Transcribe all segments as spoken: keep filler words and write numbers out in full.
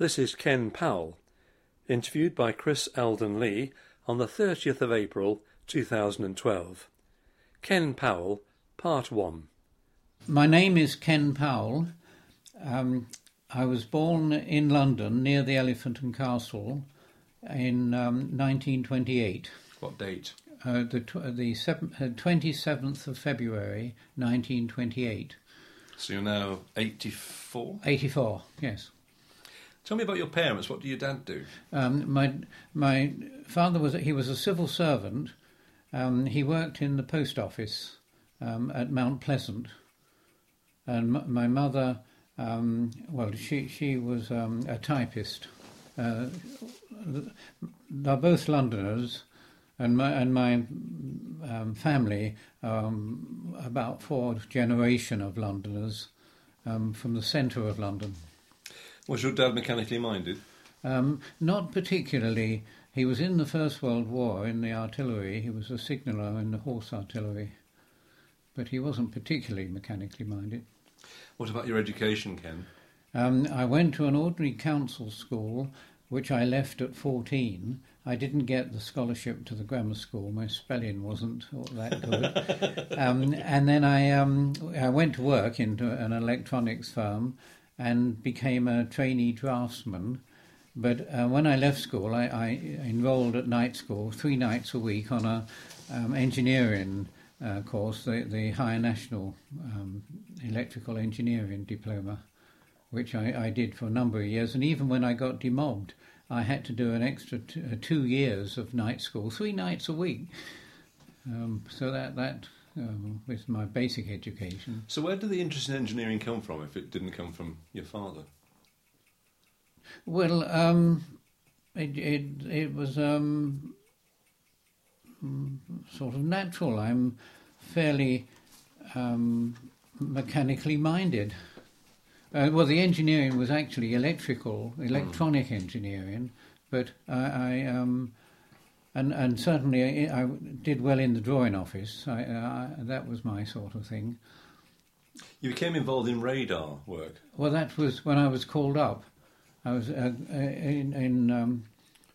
This is Ken Powell, interviewed by Chris Alden Lee on the thirtieth of April two thousand twelve. Ken Powell, Part one. My name is Ken Powell. Um, I was born in London near the Elephant and Castle in um, nineteen twenty-eight. What date? Uh, the tw- the seven- uh, twenty-seventh of February nineteen twenty-eight. So you're now eighty-four? eighty-four, yes. Tell me about your parents. What do your dad do? Um, my my father was he was a civil servant. Um, he worked in the post office um, at Mount Pleasant, and m- my mother, um, well, she she was um, a typist. Uh, they're both Londoners, and my and my um, family, um, about four generation of Londoners um, from the centre of London. Was your dad mechanically minded? Um, not particularly. He was in the First World War in the artillery. He was a signaller in the horse artillery. But he wasn't particularly mechanically minded. What about your education, Ken? Um, I went to an ordinary council school, which I left at fourteen. I didn't get the scholarship to the grammar school. My spelling wasn't all that good. um, and then I, um, I went to work into an electronics firm and became a trainee draftsman. But uh, when I left school, I, I enrolled at night school three nights a week on a um, engineering uh, course, the, the Higher National um, Electrical Engineering Diploma, which I, I did for a number of years. And even when I got demobbed, I had to do an extra t- uh, two years of night school, three nights a week. Um, so that... that Um, with my basic education. So where did the interest in engineering come from if it didn't come from your father? Well, um, it, it, it was um, sort of natural. I'm fairly um, mechanically minded. Uh, well, the engineering was actually electrical, electronic mm. engineering, but I... I um, And and certainly I, I did well in the drawing office. I, uh, that was my sort of thing. You became involved in radar work. Well, that was when I was called up. I was uh, in, in um,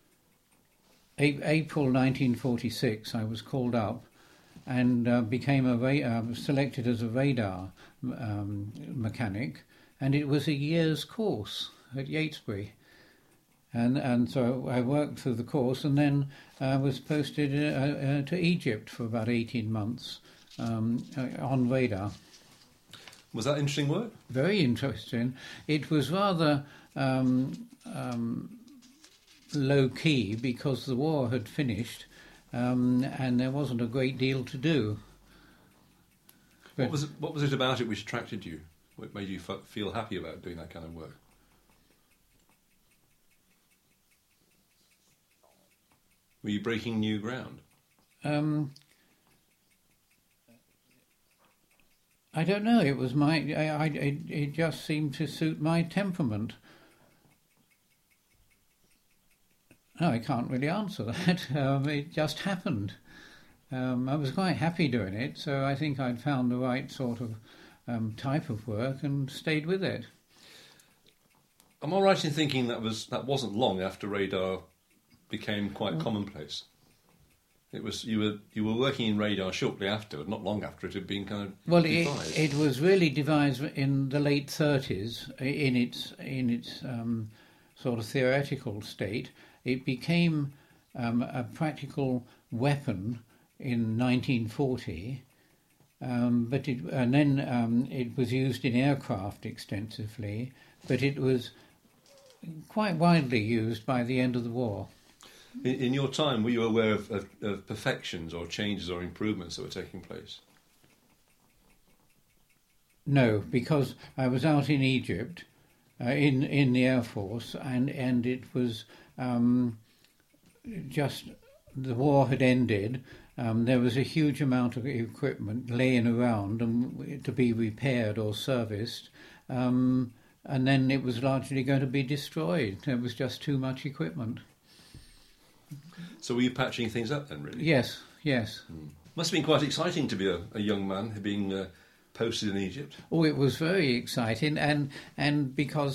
April nineteen forty-six. I was called up and uh, became a ra- uh, selected as a radar um, mechanic, and it was a year's course at Yatesbury. And and so I worked through the course, and then I uh, was posted uh, uh, to Egypt for about eighteen months um, on radar. Was that interesting work? Very interesting. It was rather um, um, low key because the war had finished, um, and there wasn't a great deal to do. But what was it, what was it about it which attracted you? What made you f- feel happy about doing that kind of work? Were you breaking new ground? Um, I don't know. It was my. I, I, it, it just seemed to suit my temperament. No, I can't really answer that. Um, it just happened. Um, I was quite happy doing it, so I think I'd found the right sort of um, type of work and stayed with it. Am I right in thinking that was that wasn't long after radar became quite mm. commonplace? It was you were you were working in radar shortly after, not long after it had been kind of well. devised. It, it was really devised in the late thirties in its in its um, sort of theoretical state. It became um, a practical weapon in nineteen forty, um, but it and then um, it was used in aircraft extensively. But it was quite widely used by the end of the war. In, in your time, were you aware of, of, of perfections or changes or improvements that were taking place? No, because I was out in Egypt, uh, in in the Air Force, and, and it was um, just the war had ended. Um, there was a huge amount of equipment laying around and to be repaired or serviced, um, and then it was largely going to be destroyed. There was just too much equipment. So were you patching things up then, really? Yes, yes. Mm. Must have been quite exciting to be a, a young man being uh, posted in Egypt. Oh, it was very exciting, and and because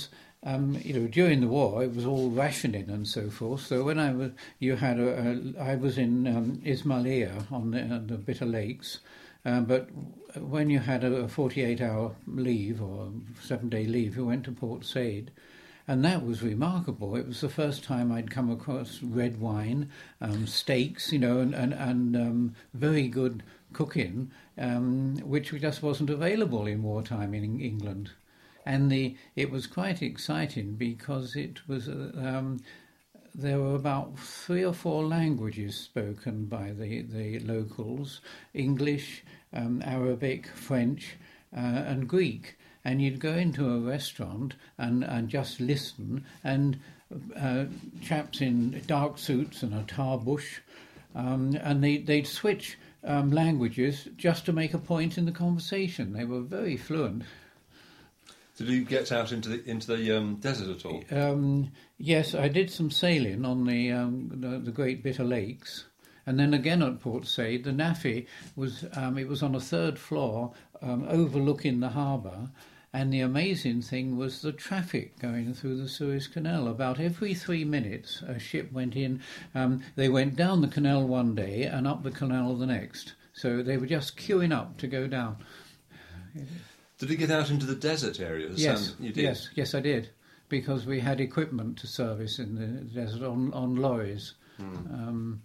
um, you know, during the war, it was all rationing and so forth. So when I was, you had a, a I was in um, Ismailia on the, on the Bitter Lakes, uh, but when you had a forty-eight hour leave or seven-day leave, you went to Port Said. And that was remarkable. It was the first time I'd come across red wine, um, steaks, you know, and, and, and um, very good cooking, um, which just wasn't available in wartime in England. And the it was quite exciting because it was uh, um, there were about three or four languages spoken by the, the locals: English, um, Arabic, French, uh, and Greek. And you'd go into a restaurant and, and just listen, and uh, chaps in dark suits and a tar bush, um, and they, they'd switch um, languages just to make a point in the conversation. They were very fluent. Did you get out into the into the um, desert at all? Um, yes, I did some sailing on the, um, the the Great Bitter Lakes. And then again at Port Said, the N A F I was, um, it was on a third floor um, overlooking the harbour. And the amazing thing was the traffic going through the Suez Canal. About every three minutes, a ship went in. Um, they went down the canal one day and up the canal the next. So they were just queuing up to go down. Did you get out into the desert areas? Yes, you did? yes, yes, I did. Because we had equipment to service in the desert on, on lorries. Hmm. Um,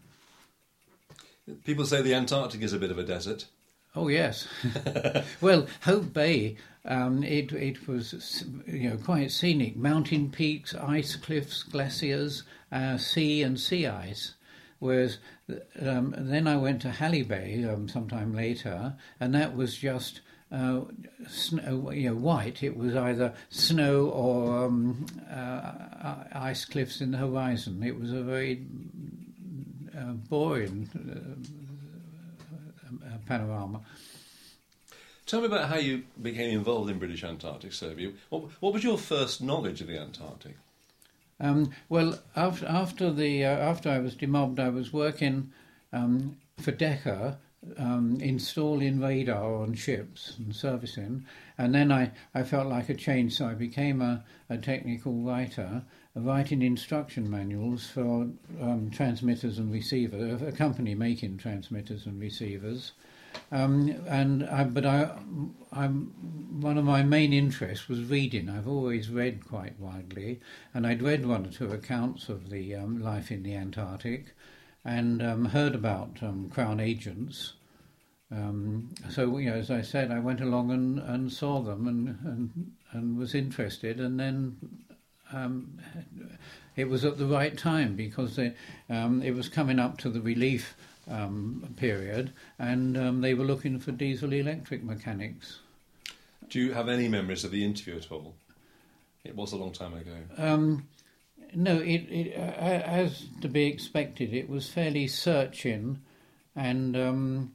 People say the Antarctic is a bit of a desert. Oh yes. Well, Hope Bay, um, it it was you know quite scenic. Mountain peaks, ice cliffs, glaciers, uh, sea and sea ice. Whereas um, then I went to Halley Bay um, sometime later, and that was just uh, snow, you know, white. It was either snow or um, uh, ice cliffs in the horizon. It was a very uh, boring Uh, panorama. Tell me about how you became involved in British Antarctic Survey. What, what was your first knowledge of the Antarctic? Um, well, after after the uh, after I was demobbed, I was working um, for Decca, um, installing radar on ships and servicing, and then I, I felt like a change, so I became a, a technical writer, writing instruction manuals for um, transmitters and receivers, a company making transmitters and receivers. Um, and I, but I, I'm one of my main interests was reading. I've always read quite widely, and I'd read one or two accounts of the um, life in the Antarctic, and um, heard about um, Crown agents. Um, so, you know, as I said, I went along and, and saw them, and, and and was interested, and then um, it was at the right time because they, um, it was coming up to the relief Um, period, and um, they were looking for diesel-electric mechanics. Do you have any memories of the interview at all? It was a long time ago. Um, no, it, it uh, as to be expected, it was fairly searching, and um,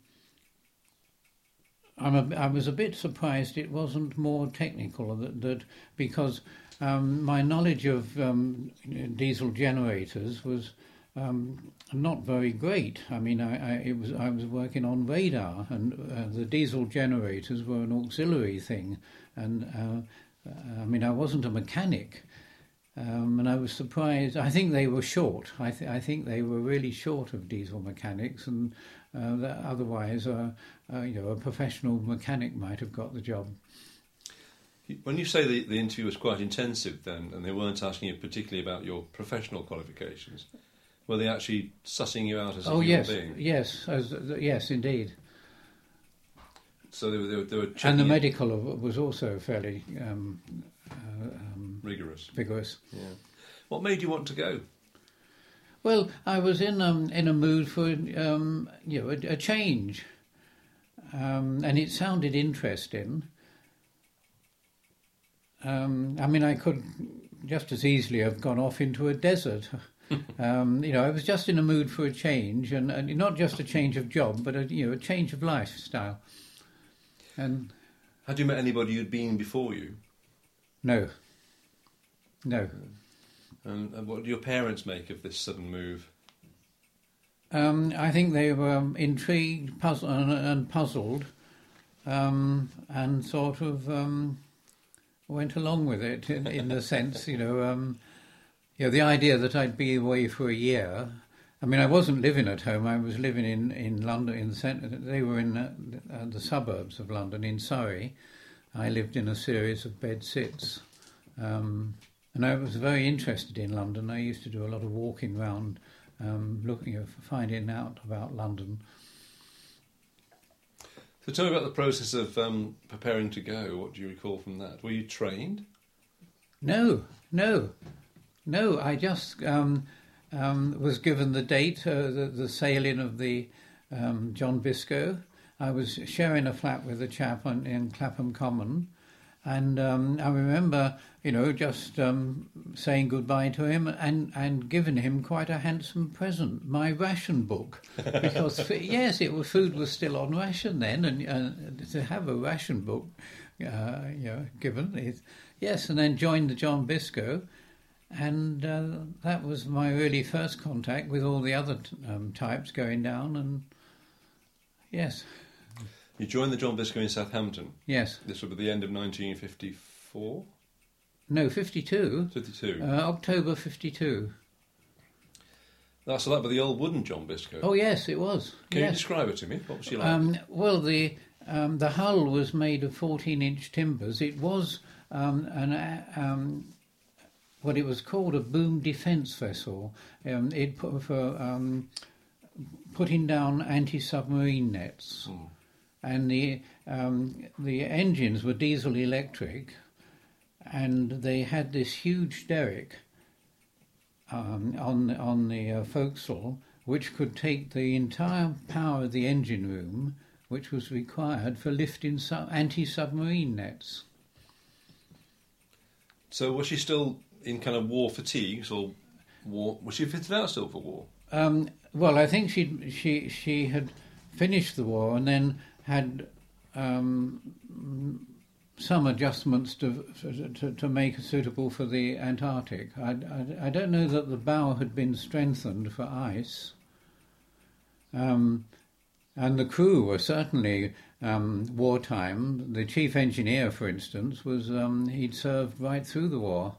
I'm a, I was a bit surprised it wasn't more technical. That, that because um, my knowledge of um, diesel generators was Um, not very great. I mean, I, I, it was, I was working on radar, and uh, the diesel generators were an auxiliary thing. And uh, I mean, I wasn't a mechanic, um, and I was surprised. I think they were short. I, th- I think they were really short of diesel mechanics, and uh, that otherwise, uh, uh, you know, a professional mechanic might have got the job. When you say the, the interview was quite intensive, then, and they weren't asking you particularly about your professional qualifications. Were they actually sussing you out as a oh, human yes, being? yes, as, yes, indeed. So they were, they were, they were and the it. medical was also fairly um, uh, um, rigorous. Vigorous. Yeah. What made you want to go? Well, I was in um, in a mood for um, you know a, a change, um, and it sounded interesting. Um, I mean, I could just as easily have gone off into a desert. Um, you know, I was just in a mood for a change, and, and not just a change of job, but a, you know, a change of lifestyle. And had you met anybody who'd been before you? No. No. And, and what do your parents make of this sudden move? Um, I think they were um, intrigued, puzzled, and, and puzzled, um, and sort of, um, went along with it in, in the sense, you know, um, you know, the idea that I'd be away for a year. I mean, I wasn't living at home. I was living in, in London, in the centre. They were in uh, uh, the suburbs of London, in Surrey. I lived in a series of bed sits. Um, and I was very interested in London. I used to do a lot of walking around, um, looking at, finding out about London. So tell me about the process of um, preparing to go. What do you recall from that? Were you trained? No, no, no. I just um, um, was given the date, uh, the, the sailing of the um, John Biscoe. I was sharing a flat with a chap on, in Clapham Common, and um, I remember, you know, just um, saying goodbye to him and, and giving him quite a handsome present, my ration book, because yes, it was, food was still on ration then, and uh, to have a ration book, uh, you know, given is yes, and then joined the John Biscoe, and uh, that was my really first contact with all the other um, types going down, and yes. You joined the John Biscoe in Southampton. Yes. This would be the end of nineteen fifty-four? No, fifty-two. fifty-two. Uh, October fifty-two. That's like the old wooden John Biscoe. Oh, yes, it was. Can yes. you describe it to me? What was she like? Um, well, the um, the hull was made of fourteen-inch timbers. It was um, an uh, um, what it was called a boom defence vessel. Um, it put for um, putting down anti-submarine nets. Mm. And the um, the engines were diesel electric, and they had this huge derrick um, on on the uh, forecastle, which could take the entire power of the engine room, which was required for lifting su- anti-submarine nets. So was she still in kind of war fatigues, or war? Was she fitted out still for war? Um, well, I think she she she had finished the war and then had um, some adjustments to, to to make it suitable for the Antarctic. I, I, I don't know that the bow had been strengthened for ice, um, and the crew were certainly um, wartime. The chief engineer, for instance, was um, he'd served right through the war.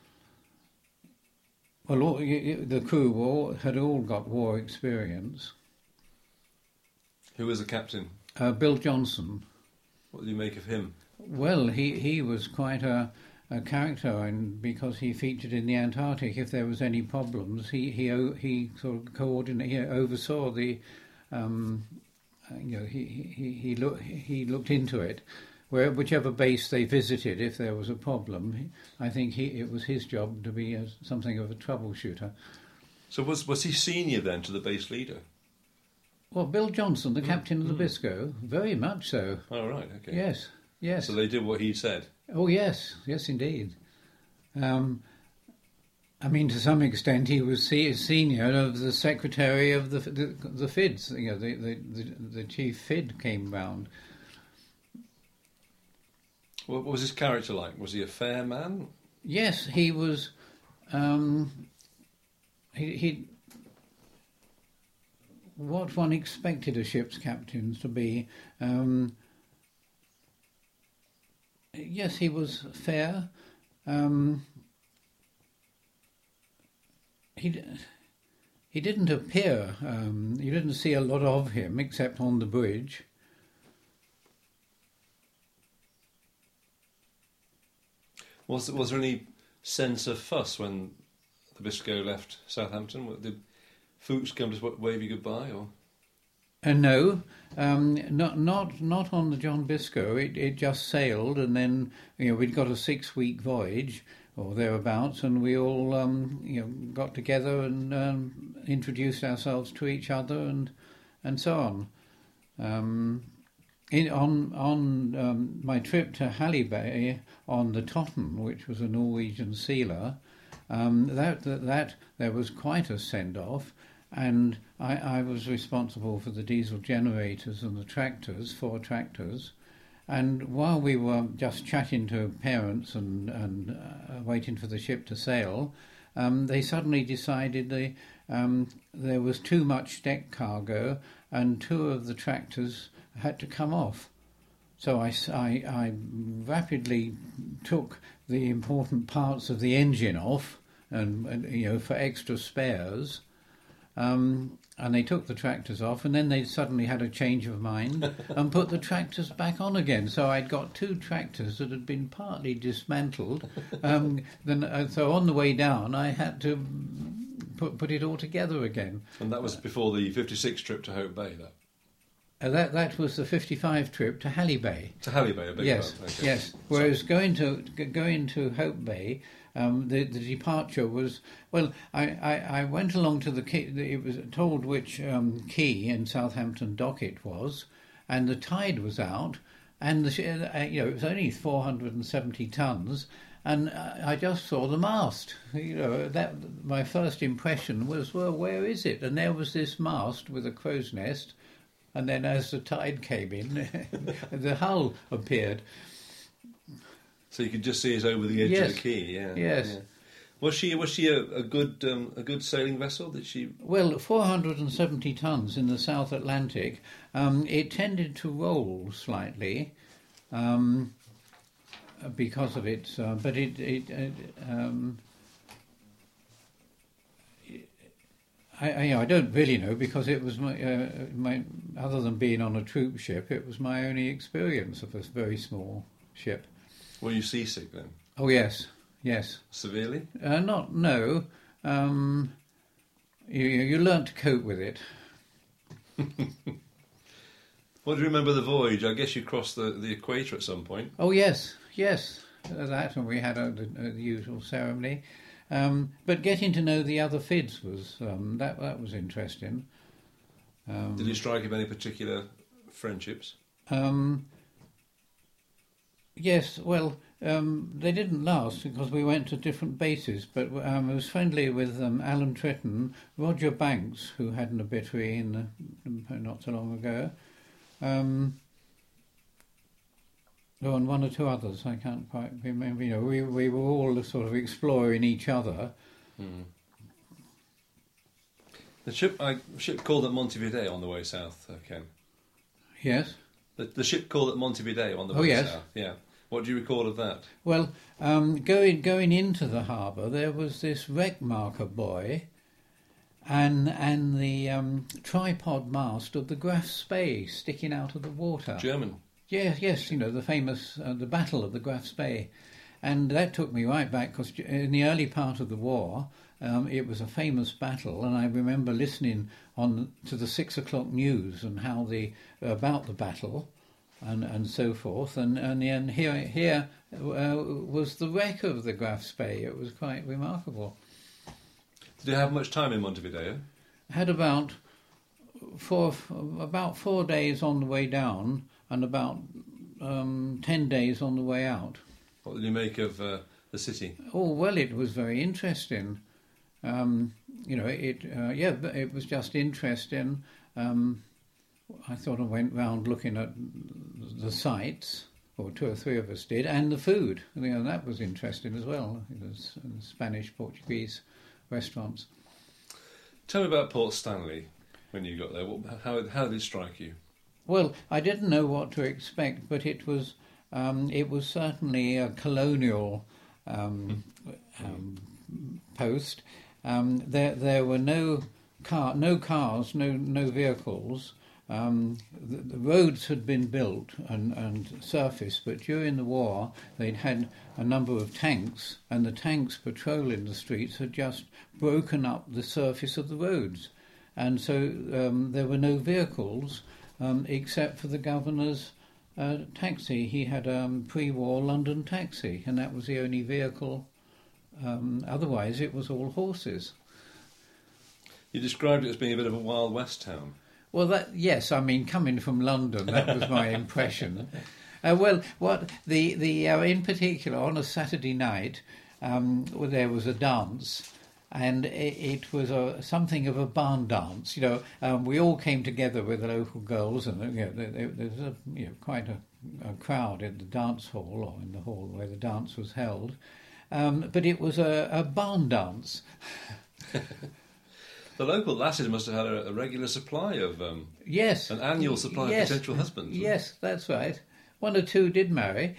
Well, all, the crew all, had all got war experience. Who was the captain? Uh, Bill Johnson. What did you make of him? Well, he, he was quite a, a character, and because he featured in the Antarctic, if there was any problems, he he he sort of coordinated, he oversaw the, um, you know, he he he, look, he looked into it. Where whichever base they visited, if there was a problem, I think he it was his job to be a, something of a troubleshooter. So was was he senior then to the base leader? Well, Bill Johnson, the Mm, captain of the mm. Biscoe, very much so. Oh, right, okay. Yes, yes. So they did what he said. Oh, yes, yes, indeed. Um, I mean, to some extent, he was se- senior of the secretary of the the, the F I Ds. You know, the, the, the, the chief F I D came round. What was his character like? Was he a fair man? Yes, he was. Um, he, he what one expected a ship's captain to be. Um, yes, he was fair. Um, he he didn't appear. Um, you didn't see a lot of him except on the bridge. Was was there any sense of fuss when the Biscoe left Southampton? Did Fuchs come to wave you goodbye, or? Uh, no, um, not not not on the John Biscoe. It it just sailed, and then you know we'd got a six week voyage or thereabouts, and we all um, you know got together and um, introduced ourselves to each other, and and so on. Um, in, on on um, my trip to Halley Bay on the Totten, which was a Norwegian sealer, um, that, that that there was quite a send off. And I, I was responsible for the diesel generators and the tractors, four tractors. And while we were just chatting to parents and, and uh, waiting for the ship to sail, um, they suddenly decided they, um, there was too much deck cargo and two of the tractors had to come off. so I, s- I- I rapidly took the important parts of the engine off, and, and you know, for extra spares. Um, and they took the tractors off, and then they suddenly had a change of mind and put the tractors back on again. So I'd got two tractors that had been partly dismantled. Um, then, uh, so on the way down, I had to put put it all together again. And that was before the fifty-six trip to Hope Bay, that? Uh, that that was the fifty-five trip to Halley Bay. To Halley Bay, a big Yes, part. Okay. yes. Whereas going to g- going to Hope Bay, um, the the departure was well. I, I, I went along to the key. It was told which um, quay in Southampton dock it was, and the tide was out, and the sh- uh, you know it was only four hundred and seventy tons. And I just saw the mast. You know, that my first impression was, well, where is it? And there was this mast with a crow's nest. And then as the tide came in, the hull appeared. So you could just see it over the edge Yes. of the quay. Yeah. Yes. Yeah. Was she was she a, a good um, a good sailing vessel? Did she? Well, four hundred seventy tons in the South Atlantic. Um, it tended to roll slightly um, because of its, uh, but it, it, it um, I, I, you know, I don't really know because it was my, uh, my, other than being on a troop ship, it was my only experience of a very small ship. Were you seasick then? Oh yes, yes. Severely? Uh, not no. Um, you you learn to cope with it. What do you remember the voyage? I guess you crossed the, the equator at some point. Oh yes, yes. Uh, that and we had a, the, the usual ceremony. Um, but getting to know the other F I Ds was um, that that was interesting. Um, Did you strike up any particular friendships? Um, yes, well, um, they didn't last because we went to different bases, but um, I was friendly with um, Alan Tritton, Roger Banks, who had an obituary in the, not so long ago, um, oh, and one or two others, I can't quite remember. You know, we, we were all sort of exploring each other. Hmm. The ship I ship called at Montevideo on the way south, uh, Ken. Yes? The, the ship called at Montevideo on the Oh, way yes. south. Yeah. What do you recall of that? Well, um, going going into the harbour, there was this wreck marker buoy, and and the um, tripod mast of the Graf Spee sticking out of the water. German. Yes, yes, you know the famous uh, the Battle of the Graf Spee, and that took me right back because in the early part of the war, um, it was a famous battle, and I remember listening on to the six o'clock news and how the about the battle. And, and so forth, and and, and here here uh, was the wreck of the Graf Spee. It was quite remarkable. Did you have much time in Montevideo? Had about four about four days on the way down, and about um, ten days on the way out. What did you make of uh, the city? Oh well, it was very interesting. Um, you know, it uh, yeah, but it was just interesting. Um, I thought I went round looking at the sights, or two or three of us did, and the food. You know, that was interesting as well. It was uh, Spanish, Portuguese restaurants. Tell me about Port Stanley when you got there. What, how, how did it strike you? Well, I didn't know what to expect, but it was um, it was certainly a colonial um, um, post. Um, there there were no car, no cars, no no vehicles. Um, the, the roads had been built and, and surfaced, but during the war they'd had a number of tanks, and the tanks patrolling the streets had just broken up the surface of the roads, and so um, there were no vehicles um, except for the governor's uh, taxi. He had a um, pre-war London taxi, and that was the only vehicle. Um, otherwise, it was all horses. You described it as being a bit of a Wild West town. Well, that yes, I mean, coming from London, that was my impression. Uh, well, what the the uh, in particular on a Saturday night, um, there was a dance, and it, it was a something of a barn dance. You know, um, we all came together with the local girls, and you know, there, there, there was a, you know, quite a, a crowd in the dance hall or in the hall where the dance was held. Um, but it was a, a barn dance. The local lasses must have had a, a regular supply of um, Yes, an annual supply yes, of potential husbands. Yes, that's right. One or two did marry.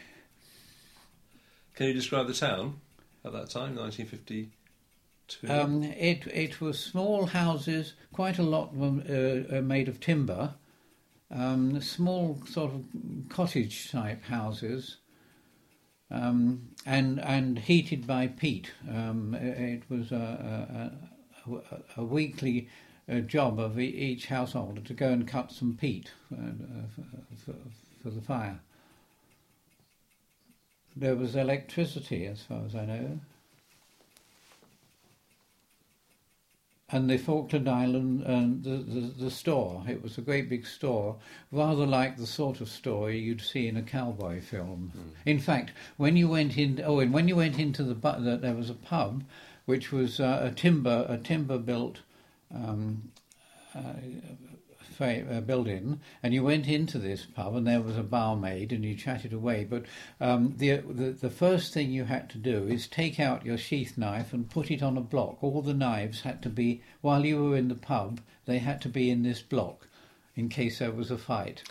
Can you describe the town at that time, nineteen fifty-two? Um, it it was small houses, quite a lot of them uh, uh, made of timber, um, small sort of cottage type houses, um, and and heated by peat. Um, it was a, a, a, a weekly uh, job of e- each householder to go and cut some peat uh, for, for, for the fire. There was electricity, as far as I know. And the Falkland Island, and the, the, the store, it was a great big store, rather like the sort of store you'd see in a cowboy film. Mm. In fact, when you went in, oh, and when you went into the, the there was a pub, which was uh, a timber, a timber built um, uh, uh, building, and you went into this pub, and there was a barmaid, and you chatted away. But um, the, the the first thing you had to do is take out your sheath knife and put it on a block. All the knives had to be, while you were in the pub, they had to be in this block, in case there was a fight.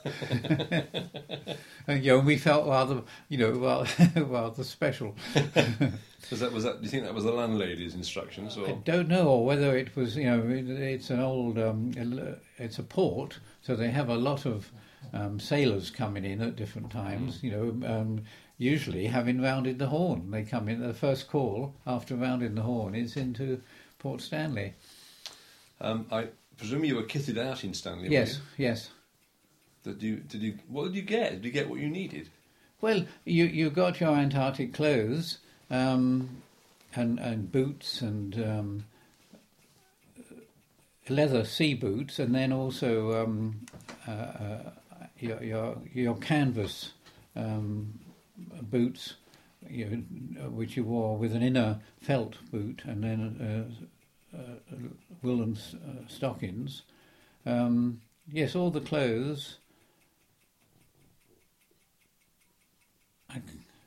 And you know, we felt rather, you know, rather, rather special. Was that, was that, do you think that was the landlady's instructions? Or? I don't know, or whether it was, you know, it, it's an old, um, it's a port, so they have a lot of um, sailors coming in at different times, you know, um, usually having rounded the Horn. They come in, the first call after rounding the Horn is into Port Stanley. Um, I presume you were kitted out in Stanley, Yes, were you? yes. Did you, did you, what did you get? Did you get what you needed? Well, you, you got your Antarctic clothes, um, and, and boots and um, leather sea boots, and then also um, uh, uh, your, your your canvas um, boots, you know, which you wore with an inner felt boot, and then uh, uh, woolen uh, stockings. Um, yes, all the clothes. I,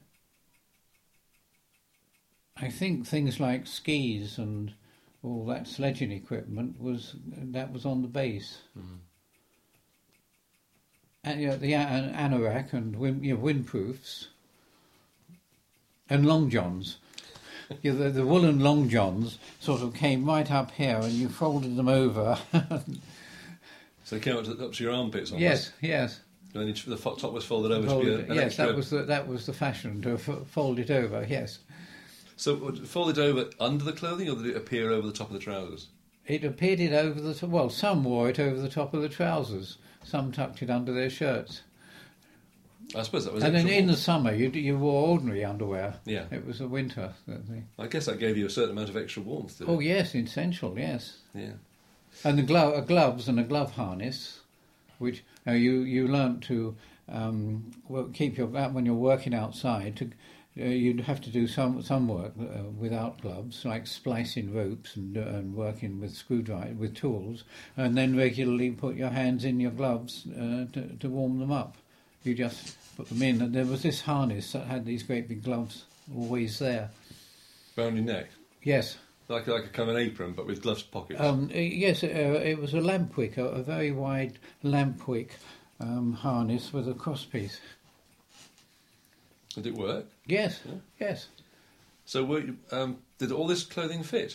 I think things like skis and all that sledging equipment was that was on the base. Mm-hmm. And you know, the an- anorak and wind, you know, windproofs and long johns. You know, the, the woolen long johns sort of came right up here, and you folded them over. So they came up to, up to your armpits. Almost. Yes, yes. And then you, the top was folded over Folded, to be a, an yes, extra... that was the that was the fashion, to f- fold it over. Yes. So would it fold it over under the clothing, or did it appear over the top of the trousers? It appeared it over the top. Well, some wore it over the top of the trousers. Some tucked it under their shirts. I suppose that was. And then in warmth. the summer, you you wore ordinary underwear. Yeah. It was a winter thing. I guess that gave you a certain amount of extra warmth. Didn't Oh it? yes, essential. Yes. Yeah. And the glo- uh, gloves and a glove harness, which uh, you you learnt to um, well, keep your when you're working outside. To uh, you'd have to do some some work uh, without gloves, like splicing ropes and uh, and working with screwdriver with tools, and then regularly put your hands in your gloves uh, to to warm them up. You just put them in, and there was this harness that had these great big gloves always there. Round your neck. Yes. Like like a kind of an apron, but with gloves pockets. Um, yes, uh, it was a lampwick, a, a very wide lampwick um, harness with a crosspiece. Did it work? Yes, Yeah. yes. So were you, um, did all this clothing fit?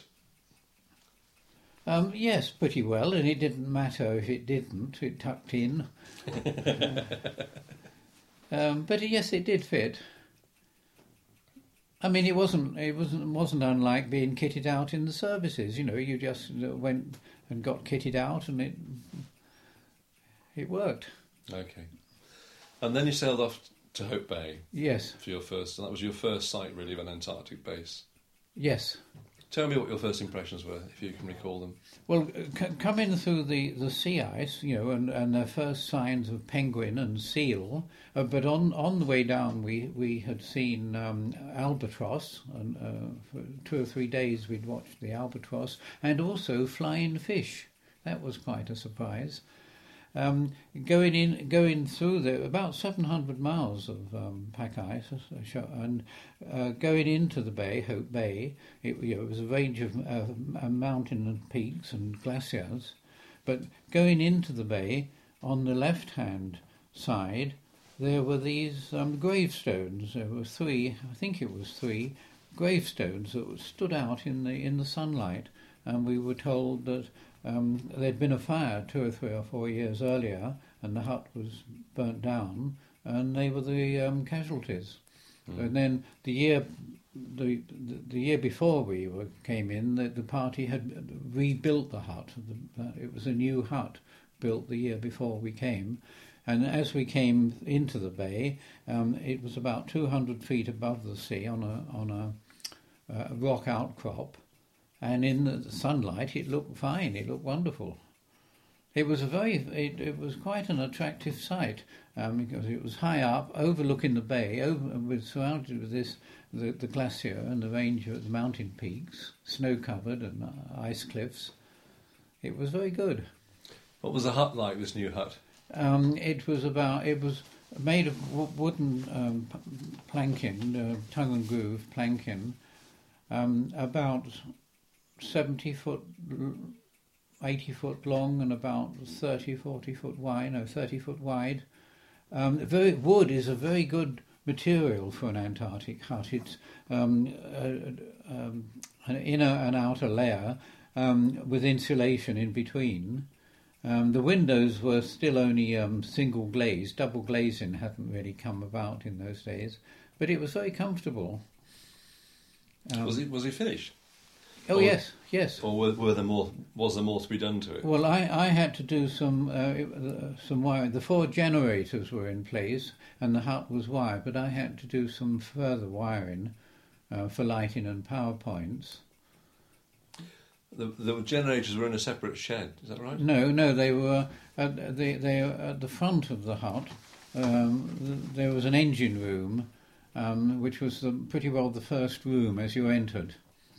Um, yes, pretty well, and it didn't matter if it didn't. It tucked in. um, but yes, it did fit. I mean, it wasn't. It wasn't. wasn't unlike being kitted out in the services. You know, you just went and got kitted out, and it it worked. Okay. And then you sailed off to Hope Bay. Yes. For your first, and that was your first sight, really, of an Antarctic base. Yes. Tell me what your first impressions were, if you can recall them. Well, c- coming through the, the sea ice, you know, and, and the first signs of penguin and seal, uh, but on, on the way down we, we had seen um, albatross, and uh, for two or three days we'd watched the albatross, and also flying fish. That was quite a surprise. Um, going in, going through the about seven hundred miles of um, pack ice, and uh, going into the bay, Hope Bay, it, you know, it was a range of uh, mountain and peaks and glaciers. But going into the bay, on the left-hand side, there were these um, gravestones. There were three, I think it was three, gravestones that stood out in the in the sunlight, and we were told that um, there'd been a fire two or three or four years earlier, and the hut was burnt down, and they were the um, casualties. Mm. And then the year the, the the year before we were, came in, the, the party had rebuilt the hut. The, uh, it was a new hut built the year before we came. And as we came into the bay, um, it was about two hundred feet above the sea on a on a, a rock outcrop, and in the sunlight it looked fine. It looked wonderful. It was a very it, it was quite an attractive sight um, because it was high up, overlooking the bay, over, with surrounded with this the, the glacier and the range of the mountain peaks, snow covered and uh, ice cliffs. It was very good. What was the hut like? This new hut? Um, it was about. It was made of w- wooden um, p- planking, uh, tongue and groove planking, um, about seventy foot, eighty foot long, and about thirty, forty foot wide. No, thirty foot wide. Um, very wood is a very good material for an Antarctic hut. It's um, a, um, an inner and outer layer um, with insulation in between. Um, the windows were still only um, single glaze. Double glazing hadn't really come about in those days, but it was very comfortable. Um, was it was it finished? Oh or, yes, yes. Or were, were there more? Was there more to be done to it? Well, I, I had to do some uh, some wiring. The four generators were in place, and the hut was wired, but I had to do some further wiring uh, for lighting and power points. The, the generators were in a separate shed, is that right? No, no, they were at the they were at the front of the hut. Um, th- there was an engine room, um, which was the, pretty well the first room as you entered,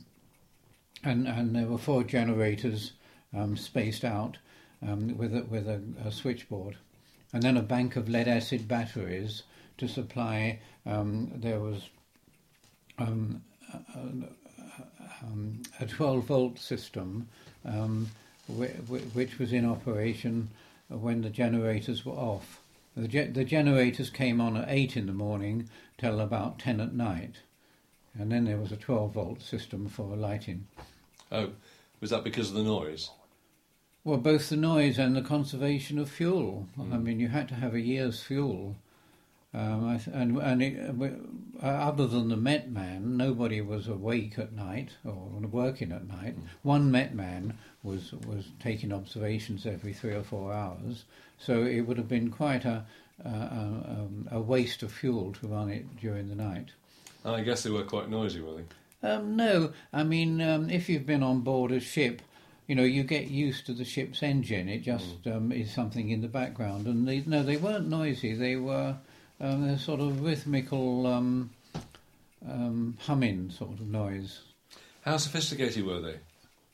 and and there were four generators um, spaced out um, with a, with a, a switchboard, and then a bank of lead acid batteries to supply. Um, there was. Um, a, a, Um, a twelve volt system um, w- w- which was in operation when the generators were off. The, ge- the generators came on at eight in the morning till about ten at night, and then there was a twelve volt system for lighting. Oh, was that because of the noise? Well, both the noise and the conservation of fuel. Mm. I mean, you had to have a year's fuel. Um, I th- and and it, uh, other than the Met man, nobody was awake at night or working at night. Mm. One Met man was was taking observations every three or four hours, so it would have been quite a a, um, a waste of fuel to run it during the night. I guess they were quite noisy, were they? Um, no, I mean um, if you've been on board a ship, you know you get used to the ship's engine. It just mm. um, is something in the background, and they, no, they weren't noisy. They were. Um, a sort of rhythmical um, um, humming sort of noise. How sophisticated were they?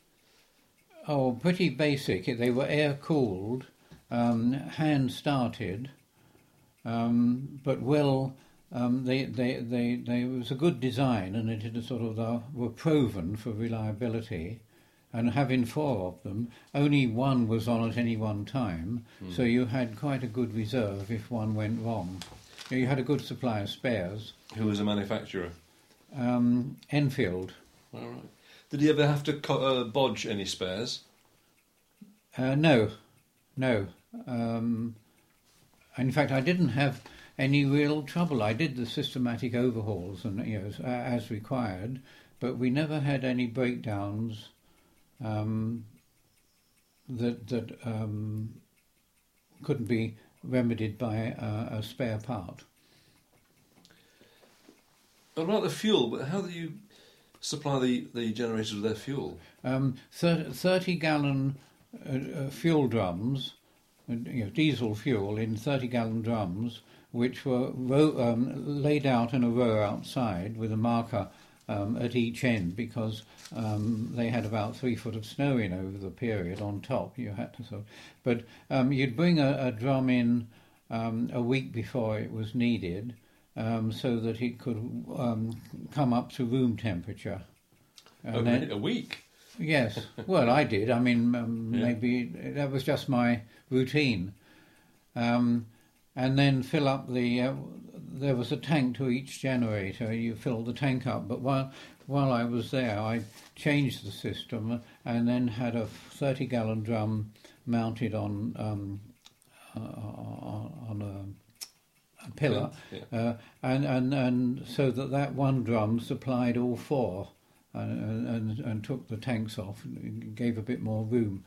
Oh, pretty basic. They were air-cooled, um, hand-started, um, but well, um, they, they, they, they, it was a good design, and it had a sort of uh, were proven for reliability. And having four of them, only one was on at any one time, mm. so you had quite a good reserve if one went wrong. You had a good supply of spares. Who was the manufacturer? Um, Enfield. All right. Did he ever have to co- uh, bodge any spares? Uh, no, no. Um, in fact, I didn't have any real trouble. I did the systematic overhauls and you know as required, but we never had any breakdowns um, that that um, couldn't be remedied by uh, a spare part. What about the fuel? But how do you supply the, the generators with their fuel? Um, thirty gallon uh, uh, fuel drums, uh, you know, diesel fuel in thirty gallon drums, which were row, um, laid out in a row outside with a marker um, at each end because um, they had about three foot of snow in over the period on top. You had to sort of, but um, you'd bring a, a drum in um, a week before it was needed um, so that it could um, come up to room temperature. And oh, then, a week? Yes. Well, I did. I mean, um, yeah. maybe that was just my routine. Um, and then fill up the. Uh, there was a tank to each generator. You filled the tank up, but while while I was there, I changed the system and then had a thirty-gallon drum mounted on um, uh, on a, a pillar, yeah. uh, and and and so that that one drum supplied all four, and and, and took the tanks off, and gave a bit more room.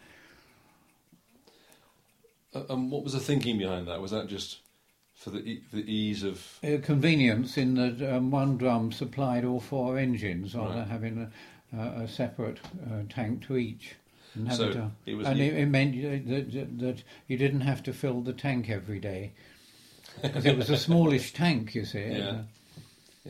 Uh, and what was the thinking behind that? Was that just for the e- for the ease of Uh, convenience in that um, one drum supplied all four engines, rather Right. than having a, a, a separate uh, tank to each. And, have So it, uh, it was and you- it, it meant that, that, that you didn't have to fill the tank every day. Because it was a smallish tank, you see. Yeah. Yeah.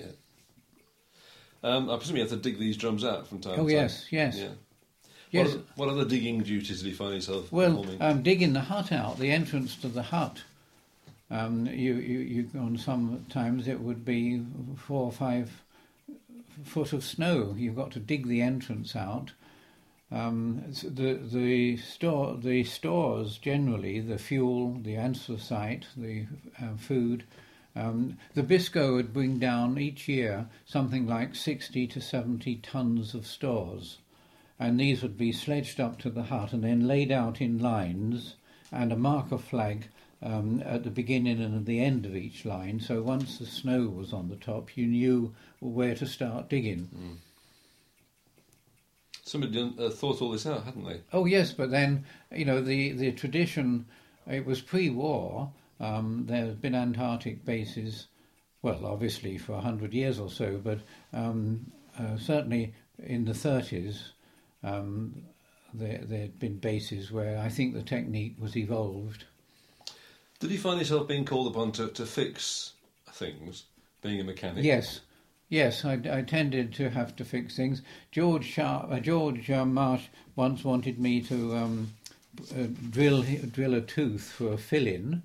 Um, I presume you have to dig these drums out from time Oh, to time. yes, yes. Yeah. Yes. What, are, what other digging duties did you find yourself Well, performing? um, digging the hut out, the entrance to the hut, um, you, you, you, on some times it would be four or five foot of snow. You've got to dig the entrance out. Um, the the store the stores generally, the fuel, the anthracite, the uh, food. Um, the Bisco would bring down each year something like sixty to seventy tons of stores, and these would be sledged up to the hut and then laid out in lines, and a marker flag um, at the beginning and at the end of each line. So once the snow was on the top, you knew where to start digging. Mm. Somebody done, uh, thought all this out, hadn't they? Oh yes, but then you know the the tradition. It was pre-war. Um, there have been Antarctic bases, well, obviously for a hundred years or so, but um, uh, certainly in the thirties, um, there there had been bases where I think the technique was evolved. Did you find yourself being called upon to, to fix things, being a mechanic? Yes. Yes, I, I tended to have to fix things. George Sharp, uh, George uh, Marsh once wanted me to um, uh, drill drill a tooth for a fill-in,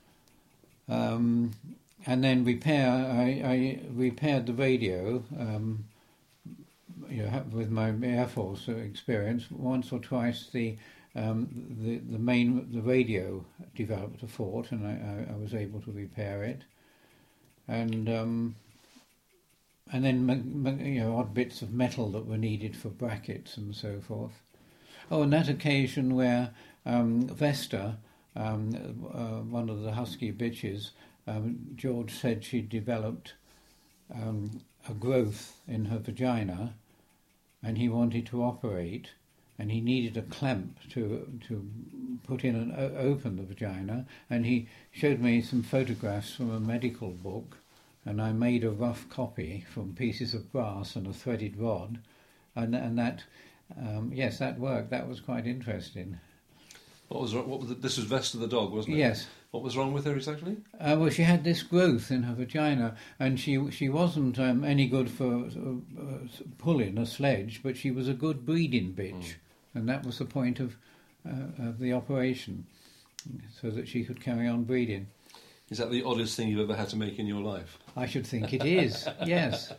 um, and then repair. I, I repaired the radio. Um, you know, with my Air Force experience, once or twice the um, the the main the radio developed a fault, and I, I, I was able to repair it, and. Um, And then, you know, odd bits of metal that were needed for brackets and so forth. Oh, and that occasion where um, Vesta, um, uh, one of the husky bitches, um, George said she developed um, a growth in her vagina, and he wanted to operate, and he needed a clamp to to put in and o- open the vagina, and he showed me some photographs from a medical book. And I made a rough copy from pieces of brass and a threaded rod, and and that, um, yes, that worked. That was quite interesting. What was wrong? What was the, this was Vesta the dog, wasn't it? Yes. What was wrong with her exactly? Uh, well, she had this growth in her vagina, and she she wasn't um, any good for uh, pulling a sledge, but she was a good breeding bitch, mm. and that was the point of uh, of the operation, so that she could carry on breeding. Is that the oddest thing you've ever had to make in your life? I should think it is, yes.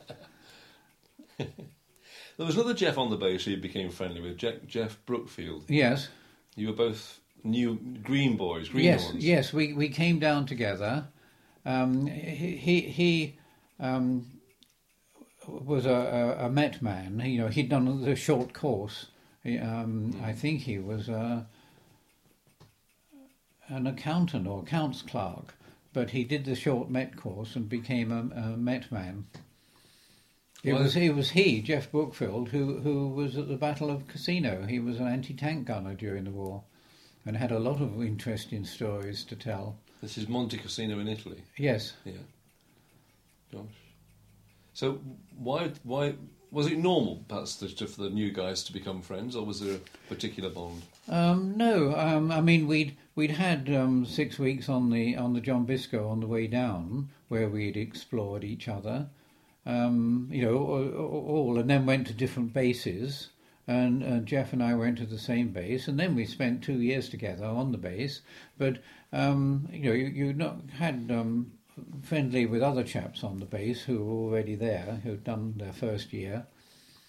There was another Jeff on the bass who you became friendly with, Jeff, Jeff Brookfield. Yes. You were both new green boys, Yes, greenhorns. yes, we, we came down together. Um, he he, he um, was a, a, a Met man. You know, he'd done the short course. He, um, mm. I think he was a, an accountant or accounts clerk. But he did the short Met course and became a, a Met man. It well, was it was he, Jeff Brookfield, who who was at the Battle of Cassino. He was an anti-tank gunner during the war, and had a lot of interesting stories to tell. This is Monte Cassino in Italy. Yes. Yeah. Gosh. So why why was it normal, perhaps, to, for the new guys to become friends, or was there a particular bond? Um, no, um, I mean we'd we'd had um, six weeks on the on the John Bisco on the way down, where we'd explored each other, um, you know, all, all, and then went to different bases. And uh, Jeff and I went to the same base, and then we spent two years together on the base. But um, you know, you you not had um, friendly with other chaps on the base who were already there, who'd done their first year.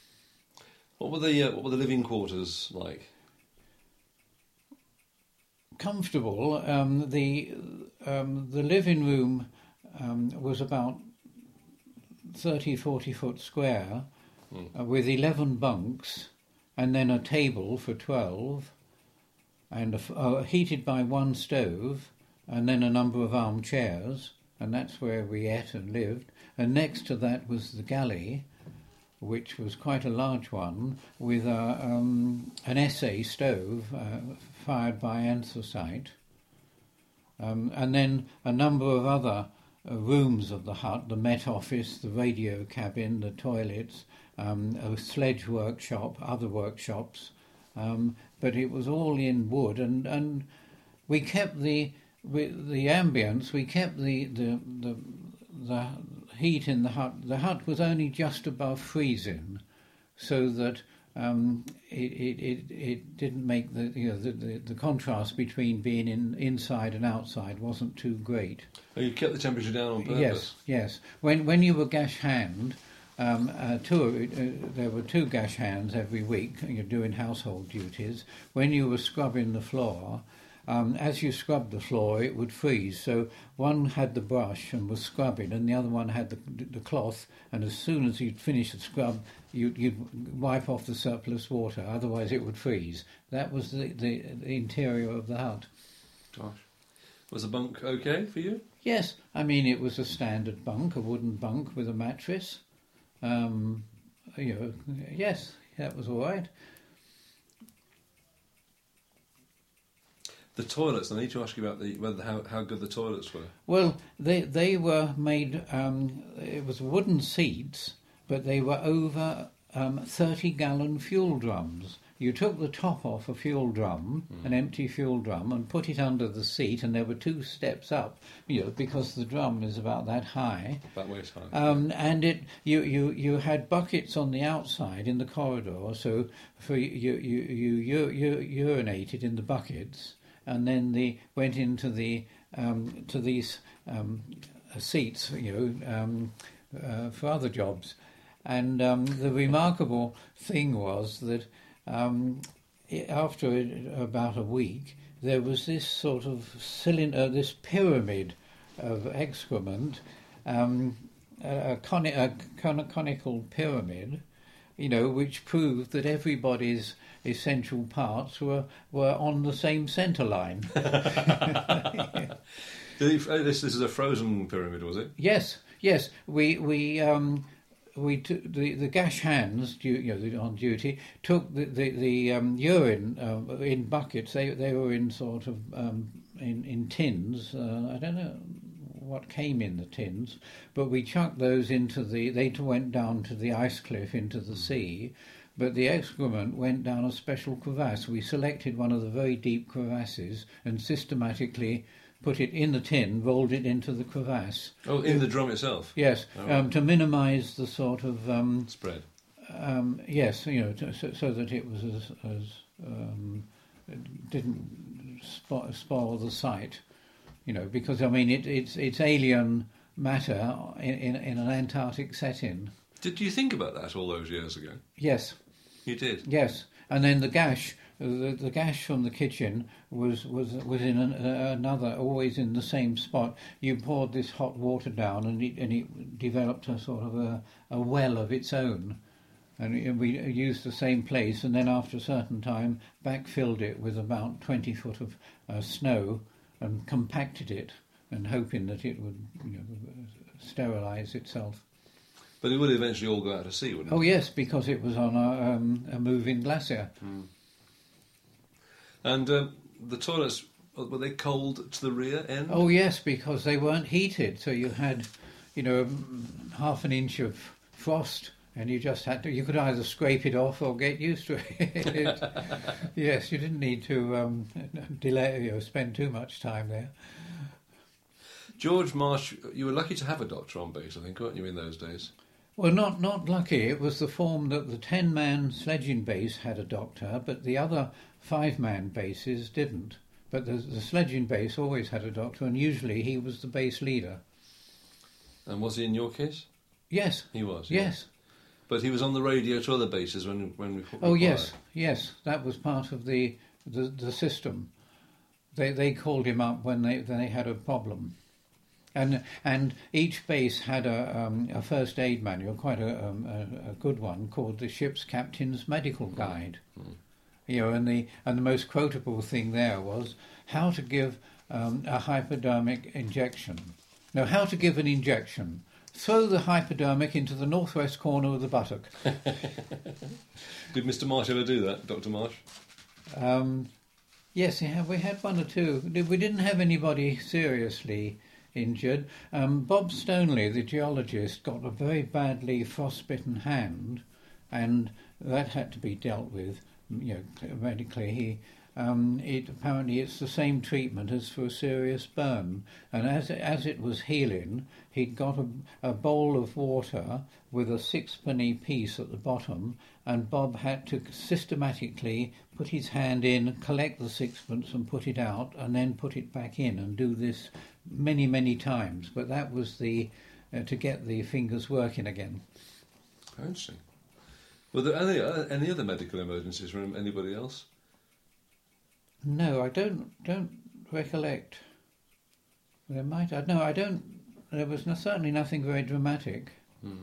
What were the uh, what were the living quarters like? comfortable. Um, the um, the living room um, was about thirty, forty foot square, mm. uh, with eleven bunks, and then a table for twelve, and a, uh, heated by one stove, and then a number of armchairs, and that's where we ate and lived. And next to that was the galley, which was quite a large one, with a, um, an S A stove uh, fired by anthracite, um, and then a number of other uh, rooms of the hut, the Met Office, the radio cabin, the toilets, um, a sledge workshop, other workshops, um, but it was all in wood, and, and we kept the the ambience, we kept the, the, the, the heat in the hut. The hut was only just above freezing, so that um, it, it, it, it didn't make the, you know, the, the, the contrast between being in, inside and outside wasn't too great. Oh, you kept the temperature down on purpose? Yes, yes. When, when you were gash hand, um, uh, two, uh, there were two gash hands every week, you're doing household duties. When you were scrubbing the floor, Um, as you scrubbed the floor, it would freeze. So one had the brush and was scrubbing, and the other one had the, the cloth. And as soon as you'd finish the scrub, you'd, you'd wipe off the surplus water. Otherwise, it would freeze. That was the, the, the interior of the hut. Gosh, was the bunk okay for you? Yes, I mean it was a standard bunk, a wooden bunk with a mattress. Um, you know, yes, that was all right. The toilets, I need to ask you about the whether how, how good the toilets were. Well, they they were made, um, it was wooden seats, but they were over um, thirty-gallon fuel drums. You took the top off a fuel drum, mm. an empty fuel drum, and put it under the seat, and there were two steps up, you know, because the drum is about that high. About waist high. Um, and it, you, you, you had buckets on the outside in the corridor, so for you, you, you, you, you urinated in the buckets, and then the went into the um, to these um, seats, you know, um, uh, for other jobs. And um, the remarkable thing was that um, after about a week, there was this sort of cylinder, this pyramid of excrement, um, a, a, coni- a con- conical pyramid, you know, which proved that everybody's essential parts were, were on the same centre line. Yeah. Did he, this, this is a frozen pyramid, was it? Yes, yes. We we um, we t- the the gash hands, du- you know, on duty, took the the, the um, urine uh, in buckets. They they were in sort of um, in in tins. Uh, I don't know what came in the tins, but we chucked those into the. They went down to the ice cliff into the sea. But the excrement went down a special crevasse. We selected one of the very deep crevasses and systematically put it in the tin, rolled it into the crevasse. Oh, in the drum itself? Yes, oh, um, right. to minimise the sort of... Um, spread. Um, yes, you know, to, so, so that it was as... as um, it didn't spo- spoil the site, you know, because, I mean, it, it's, it's alien matter in, in, in an Antarctic setting. Did you think about that all those years ago? Yes. You did? Yes, and then the gash, the, the gash from the kitchen was was was in an, uh, another, always in the same spot. You poured this hot water down, and it and it developed a sort of a, a well of its own, and we used the same place. And then after a certain time, backfilled it with about twenty foot of uh, snow, and compacted it, and hoping that it would, you know, sterilise itself. But it would eventually all go out to sea, wouldn't it? Oh yes, because it was on a, um, a moving glacier. Mm. And uh, the toilets, were they cold to the rear end? Oh yes, because they weren't heated, so you had, you know, half an inch of frost, and you just had to. You could either scrape it off or get used to it. Yes, you didn't need to um, delay, you know, spend too much time there. George Marsh, you were lucky to have a doctor on base, I think, weren't you, in those days? Well, not not lucky. It was the form that the ten-man sledging base had a doctor, but the other five-man bases didn't. But the, the sledging base always had a doctor, and usually he was the base leader. And was he in your case? Yes. He was? Yes. Yeah. But he was on the radio to other bases when when we... Oh, yes, yes. That was part of the, the, the system. They they called him up when they when they had a problem, and and each base had a um, a first aid manual, quite a, um, a a good one, called the Ship's Captain's Medical Guide. Mm. You know, and the and the most quotable thing there was how to give um, a hypodermic injection. No, how to give an injection. Throw the hypodermic into the northwest corner of the buttock. Did Mister Marsh ever do that, Doctor Marsh? Um, yes, we had, we had one or two. We didn't have anybody seriously injured. Um, Bob Stoneley, the geologist, got a very badly frostbitten hand, and that had to be dealt with. You know, medically, he um, it apparently it's the same treatment as for a serious burn. And as as it was healing, he'd got a, a bowl of water with a sixpenny piece at the bottom, and Bob had to systematically put his hand in, collect the sixpence, and put it out, and then put it back in, and do this many many times. But that was the uh, to get the fingers working again. Interesting. Were there any, uh, any other medical emergencies from anybody else? No, I don't don't recollect. There might. I no, I don't. There was no, certainly nothing very dramatic. Hmm.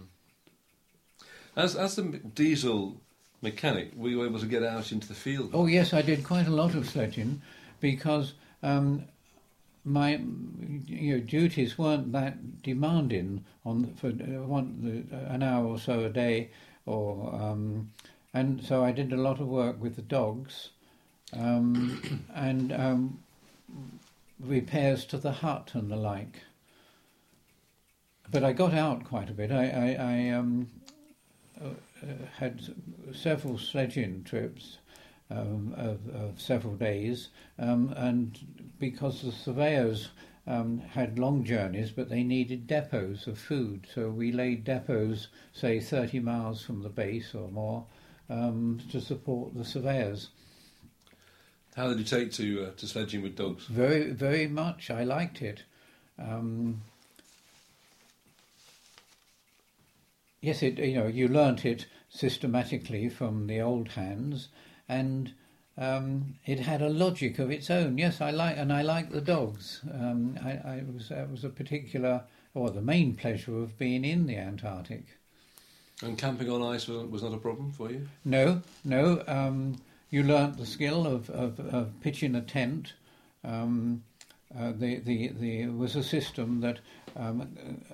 As as the diesel mechanic, were you able to get out into the field? Oh yes, I did quite a lot of sledging because um, my you know duties weren't that demanding on for uh, one uh, an hour or so a day. Or um, and so I did a lot of work with the dogs, um, and um, repairs to the hut and the like. But I got out quite a bit. I, I, I um, uh, had several sledging trips um, of, of several days, um, and because the surveyors Um, had long journeys, but they needed depots of food. So we laid depots, say, thirty miles from the base or more, um, to support the surveyors. How did you take to uh, to sledging with dogs? Very, very much. I liked it. Um, yes, it. You know, you learnt it systematically from the old hands, and Um, it had a logic of its own. Yes, I like, and I like the dogs. Um, I, I was that was a particular, or the main pleasure of being in the Antarctic. And camping on ice was, was not a problem for you? No, no. Um, you learnt the skill of, of, of pitching a tent. Um, uh, the the the was a system that um,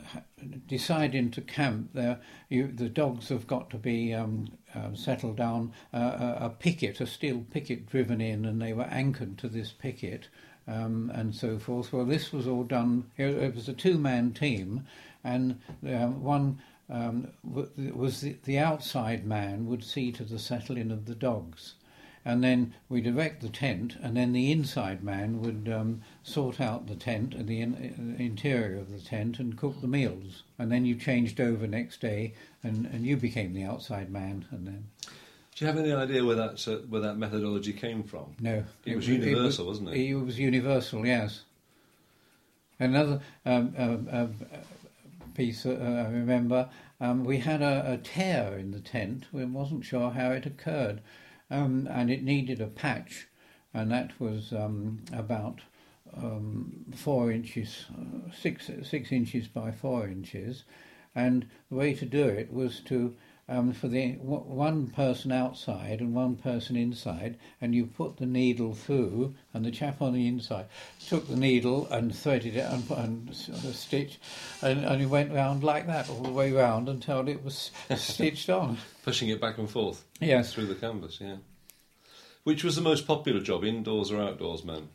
deciding to camp there. You, the dogs have got to be um, uh, settled down. Uh, a, a picket, a steel picket, driven in, and they were anchored to this picket, um, and so forth. Well, this was all done. It, it was a two-man team, and um, one um, w- was the, the outside man would see to the settling of the dogs. And then we'd erect the tent, and then the inside man would um, sort out the tent and the in, interior of the tent and cook the meals. And then you changed over next day, and, and you became the outside man. And then, do you have any idea where that uh, where that methodology came from? No, it, it was universal, it was, wasn't it? It was universal, yes. Another um, um, um, piece uh, I remember, um, we had a, a tear in the tent. We wasn't sure how it occurred. Um, and it needed a patch, and that was um, about um, four inches, uh, six six inches by four inches, and the way to do it was to um, for the w- one person outside and one person inside, and you put the needle through, and the chap on the inside took the needle and threaded it and, and sort of stitched, and, and he went round like that all the way round until it was stitched on. Pushing it back and forth. Yes. Through the canvas, yeah. Which was the most popular job, indoors or outdoors, man?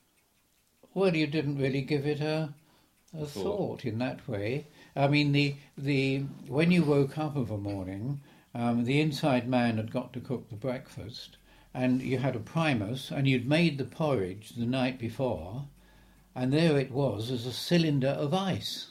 Well, you didn't really give it a, a thought. thought in that way. I mean, the the when you woke up of a morning, um, the inside man had got to cook the breakfast, and you had a primus, and you'd made the porridge the night before, and there it was as a cylinder of ice.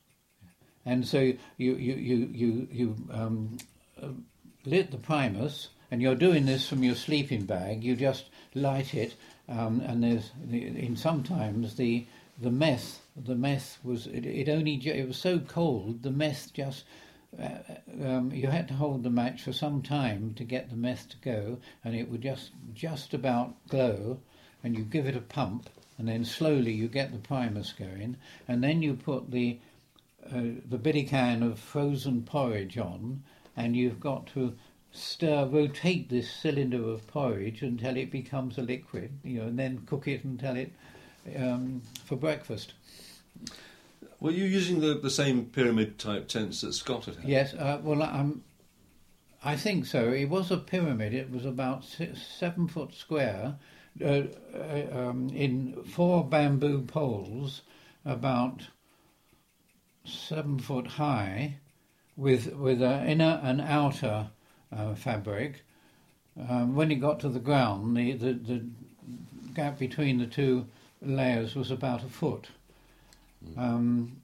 And so you you you you you um, uh, lit the primus, and you're doing this from your sleeping bag. You just light it, um, and there's in sometimes the the meth. The meth was it, it only it was so cold. The meth just uh, um, you had to hold the match for some time to get the meth to go, and it would just just about glow. and you give it a pump, and then slowly you get the primus going, and then you put the uh, the biddy can of frozen porridge on, and you've got to stir, rotate this cylinder of porridge until it becomes a liquid, you know, and then cook it until it um, for breakfast. Were you using the, the same pyramid type tents that Scott had had? Yes, uh, well, um, I think so. It was a pyramid. It was about six, seven foot square, uh, uh, um, in four bamboo poles, about seven foot high, with with an inner and outer uh, fabric. Um, when it got to the ground, the, the the gap between the two layers was about a foot. Um,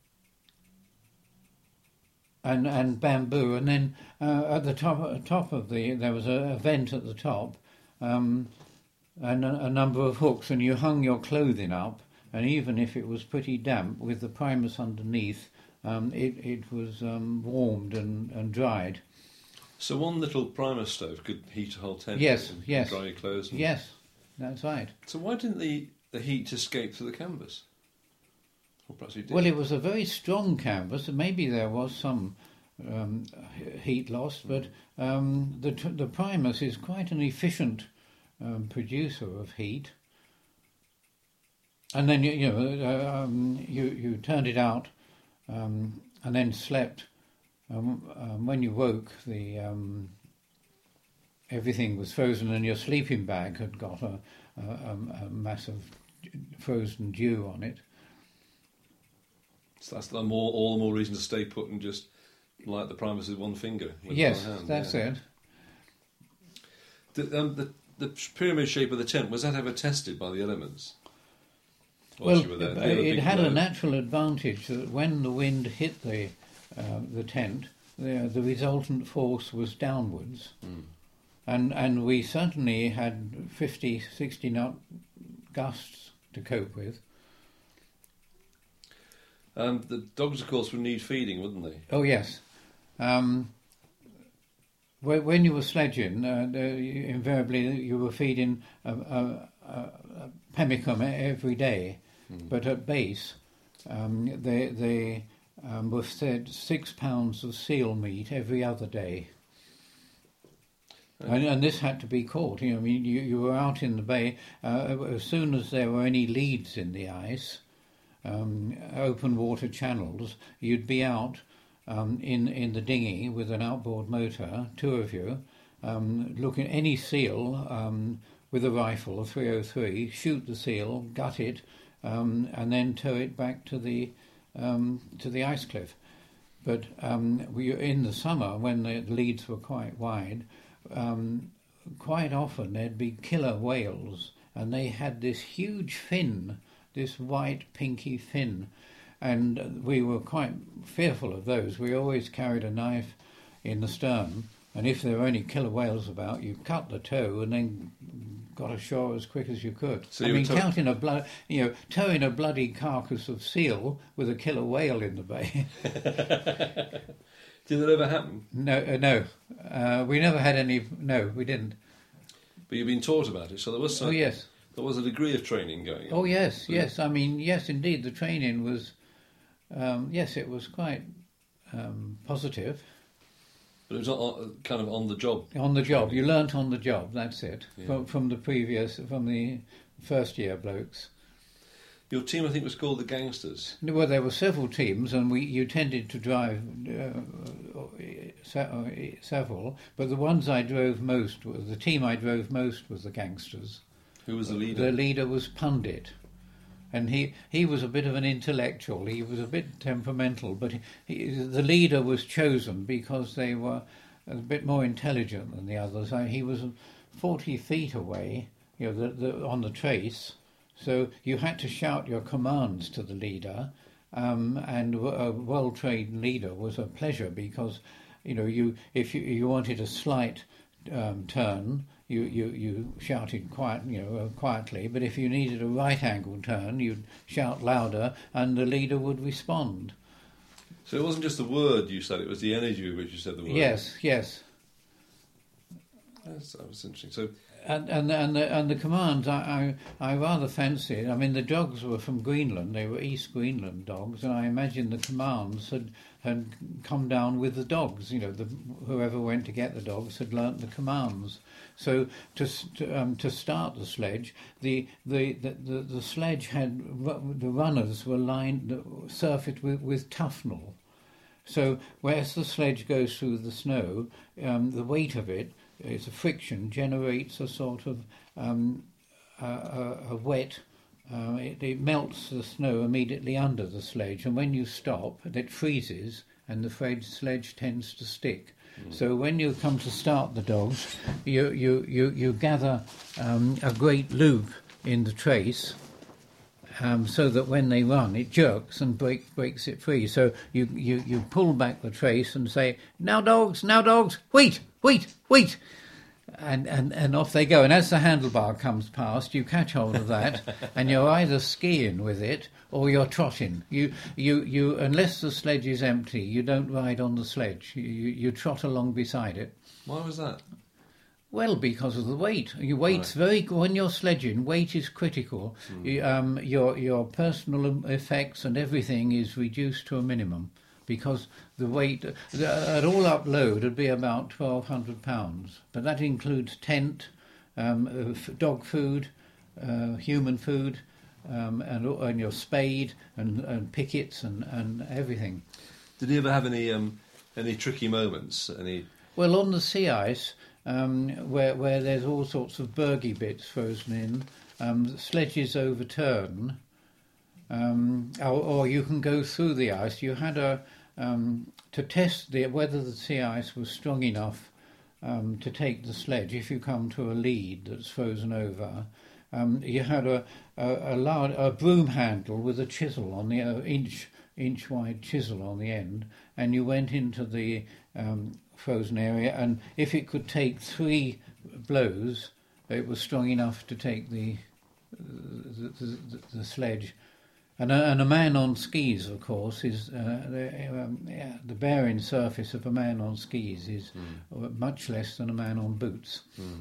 and and bamboo, and then uh, at the top top of the there was a, a vent at the top, um, and a, a number of hooks, and you hung your clothing up, and even if it was pretty damp with the primus underneath, um, it it was um, warmed and, and dried. So one little primus stove could heat a whole tent. Yes, and yes, dry your clothes. And... Yes, that's right. So why didn't the the heat escape through the canvas? Or perhaps it did. Well, it was a very strong canvas, and maybe there was some um, heat loss, but um, the the primus is quite an efficient um, producer of heat. And then you you know uh, um, you you turned it out, um, and then slept. Um, um, when you woke, the um, everything was frozen, and your sleeping bag had got a, a, a mass of frozen dew on it. So that's the more, all the more reason to stay put and just light the primus with one finger. With Yes, one hand. that's yeah. it. The, um, the the pyramid shape of the tent, was that ever tested by the elements? Well, you were there? it, They were it big had a blows. natural advantage that when the wind hit the uh, the tent, the, the resultant force was downwards, Mm. and and we certainly had fifty, sixty knot gusts to cope with. Um, the dogs, of course, would need feeding, wouldn't they? Oh yes. Um, whe- when you were sledging, uh, the, you- invariably you were feeding a, a, a, a pemmican every day, Mm. but at base um, they they um, were fed six pounds of seal meat every other day. Okay. And, and this had to be caught. You know, I mean, you, you were out in the bay uh, as soon as there were any leads in the ice. Um, open water channels, you'd be out um, in in the dinghy with an outboard motor, two of you, um, looking at any seal um, with a rifle, a three oh three, shoot the seal, gut it, um, and then tow it back to the um, to the ice cliff. But um, we in the summer when the leads were quite wide, um, quite often there'd be killer whales, and they had this huge fin. This white pinky fin, and we were quite fearful of those. We always carried a knife in the stern, and if there were any killer whales about, you cut the tow and then got ashore as quick as you could. So I you were mean, tow- counting a blood, you know, towing a bloody carcass of seal with a killer whale in the bay. Did that ever happen? no, uh, no, uh, we never had any. No, we didn't. But you've been taught about it, so there was some, Oh yes. there was a degree of training going on. Oh yes, So- yes. I mean, yes, indeed. The training was, um, yes, it was quite um, positive. But it was on, kind of on the job. On the job, you learnt on the job. That's it. Yeah. From, from the previous, from the first year blokes. Your team, I think, was called the Gangsters. Well, there were several teams, and we you tended to drive uh, se- several. But the ones I drove most, were, the team I drove most was the Gangsters. Who was the leader? The leader was Pundit, and he, he was a bit of an intellectual. He was a bit temperamental, but he, he, the leader was chosen because they were a bit more intelligent than the others. I, he was forty feet away, you know, the, the, on the trace, so you had to shout your commands to the leader. Um, and a well-trained leader was a pleasure because, you know, you if you, you wanted a slight um, turn. You, you, you shouted quiet, you know, uh, quietly, but if you needed a right angle turn, you'd shout louder, and the leader would respond. So it wasn't just the word you said; it was the energy with which you said the word. Yes, yes. That's, that was interesting. So And and and the, and the commands I, I I rather fancied. I mean, the dogs were from Greenland; they were East Greenland dogs, and I imagine the commands had had come down with the dogs. You know, the, whoever went to get the dogs had learnt the commands. So to to, um, to start the sledge, the the, the, the, the sledge had the runners were lined surfaced with, with tufnel. So whereas the sledge goes through the snow, um, the weight of it. It's a friction generates a sort of um, a, a, a wet. Uh, it, it melts the snow immediately under the sledge, and when you stop, it freezes, and the sledge sledge tends to stick. Mm. So when you come to start the dogs, you you you, you gather um, a great loop in the trace. Um, so that when they run, it jerks and break, breaks it free. So you, you, you pull back the trace and say, "Now dogs, now dogs, wait, wait, wait." And, and, and off they go. And as the handlebar comes past, you catch hold of that and you're either skiing with it or you're trotting. You, you, you, unless the sledge is empty, you don't ride on the sledge. You, you, you trot along beside it. Why was that? Well, because of the weight. Your weight's right. very when you're sledging. Weight is critical. Mm. You, um, your your personal effects and everything is reduced to a minimum because the weight at all up load would be about twelve hundred pounds. But that includes tent, um, dog food, uh, human food, um, and and your spade and, and pickets and, and everything. Did you ever have any um, any tricky moments? Any? Well, on the sea ice. Um, where where there's all sorts of bergy bits frozen in, um, sledges overturn, um, or, or you can go through the ice. You had a um, to test the, whether the sea ice was strong enough um, to take the sledge. If you come to a lead that's frozen over, um, you had a a, a, large, a broom handle with a chisel on the uh, inch inch wide chisel on the end, and you went into the um, frozen area, and if it could take three blows, it was strong enough to take the the, the, the sledge. And a, and a man on skis, of course, is uh, the, um, yeah, the bearing surface of a man on skis is mm. much less than a man on boots. Mm.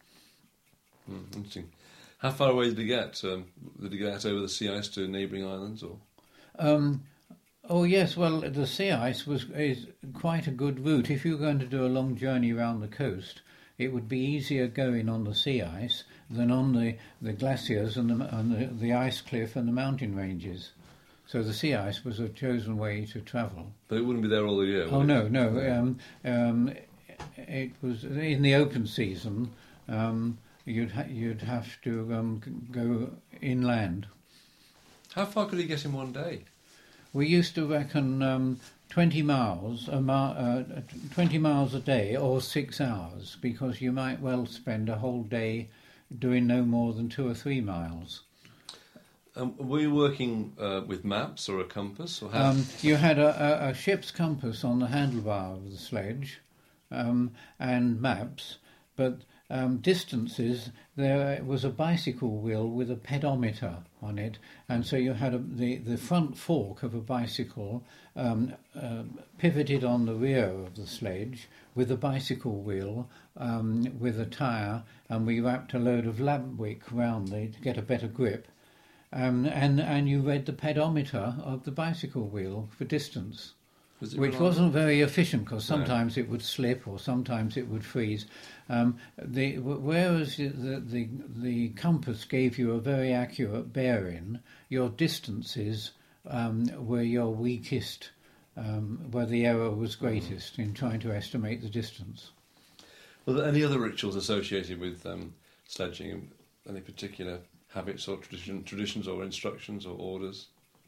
Mm, interesting. How far away did he get? Um, did he get over the sea ice to neighbouring islands, or? Um, Oh yes, well the sea ice was is quite a good route. If you're going to do a long journey around the coast, it would be easier going on the sea ice than on the, the glaciers and, the, and the, the ice cliff and the mountain ranges. So the sea ice was a chosen way to travel. But it wouldn't be there all the year, would Oh it? no, no. Um, um, it was in the open season. Um, you'd ha- you'd have to um, go inland. How far could he get in one day? We used to reckon um, twenty miles, a ma- uh, twenty miles a day, or six hours, because you might well spend a whole day doing no more than two or three miles. Um, were you working uh, with maps or a compass, or how? Um, you had a, a, a ship's compass on the handlebar of the sledge, um, and maps, but um, distances. There was a bicycle wheel with a pedometer on it, and so you had a, the the front fork of a bicycle um, uh, pivoted on the rear of the sledge with a bicycle wheel um, with a tyre, and we wrapped a load of lamp wick round it to get a better grip, um, and and you read the pedometer of the bicycle wheel for distance. Was Which reliable? Wasn't very efficient because sometimes no. it would slip or sometimes it would freeze. Um, the, whereas the, the the compass gave you a very accurate bearing, your distances um, were your weakest, um, where the error was greatest in trying to estimate the distance. Were there any other rituals associated with um, sledging? Any particular habits or tradition, traditions or instructions or orders?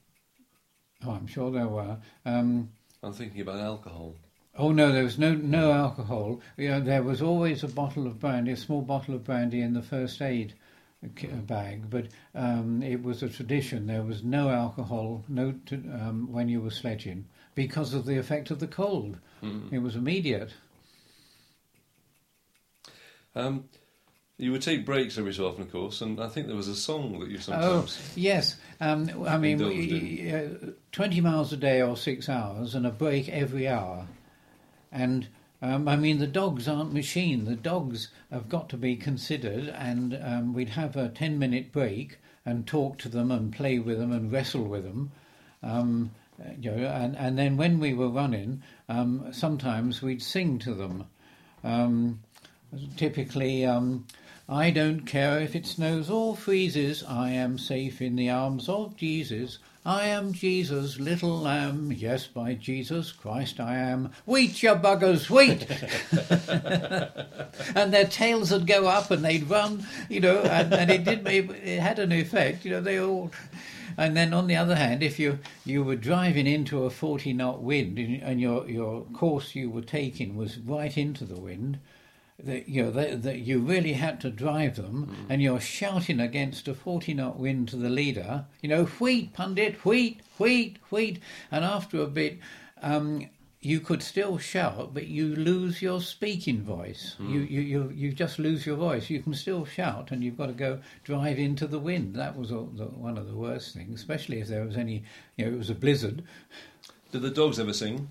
Oh, I'm sure there were. Um, I'm thinking about alcohol. Oh no, there was no no alcohol. You know, there was always a bottle of brandy, a small bottle of brandy in the first aid bag, but um, it was a tradition. There was no alcohol, no to, um, when you were sledging because of the effect of the cold. Mm. It was immediate. Um, you would take breaks every so often, of course, and I think there was a song that you sometimes. Oh yes, um, I mean, we, uh, twenty miles a day or six hours, and a break every hour. And Um, I mean, the dogs aren't machine. The dogs have got to be considered, and um, we'd have a ten-minute break and talk to them and play with them and wrestle with them. Um, you know, and, and then when we were running, um, sometimes we'd sing to them. Um, typically, um, I don't care if it snows or freezes, I am safe in the arms of Jesus. I am Jesus' little lamb, yes, by Jesus Christ I am. Wheat, you buggers, wheat! And their tails would go up and they'd run, you know, and, and it did, it had an effect, you know, they all... And then on the other hand, if you, you were driving into a forty knot wind and your, your course you were taking was right into the wind, that you know that, that you really had to drive them, mm. and you're shouting against a forty knot wind to the leader, you know, wheat, pundit, wheat, wheat, wheat, and after a bit, um, you could still shout, but you lose your speaking voice. Mm. You, you you you just lose your voice. You can still shout, and you've got to go drive into the wind. That was a, the, one of the worst things, especially if there was any, you know, it was a blizzard. Did the dogs ever sing?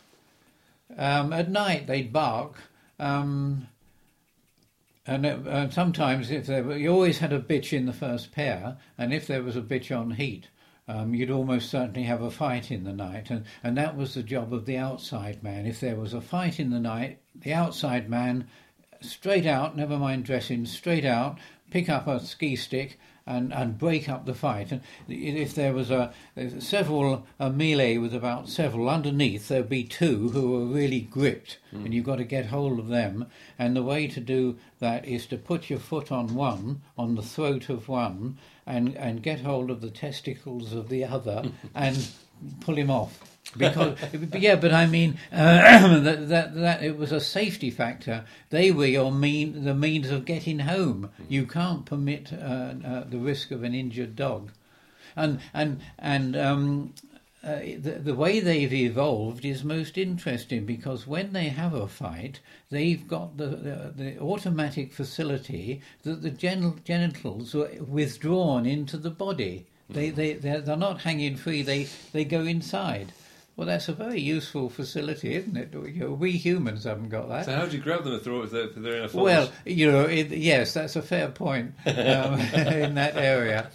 Um, at night they'd bark. Um, And, uh, and sometimes, if there were, you always had a bitch in the first pair, and if there was a bitch on heat, um, you'd almost certainly have a fight in the night, and, and that was the job of the outside man. If there was a fight in the night, the outside man, straight out, never mind dressing, straight out, pick up a ski stick and, and break up the fight. And if there was a several a melee with about several underneath, there'd be two who were really gripped, mm. and you've got to get hold of them. And the way to do that is to put your foot on one, on the throat of one, and, and get hold of the testicles of the other and pull him off. Because yeah, but I mean uh, that, that that it was a safety factor. They were your mean the means of getting home. You can't permit uh, uh, the risk of an injured dog, and and and um, uh, the the way they've evolved is most interesting, because when they have a fight, they've got the the, the automatic facility that the gen- genitals are withdrawn into the body. They they they're, they're not hanging free. They they go inside. Well, that's a very useful facility, isn't it? You know, we humans haven't got that. So how do you grab them if they're, if they're, if they're in a forest? Well, you know, it, yes, that's a fair point um, in that area.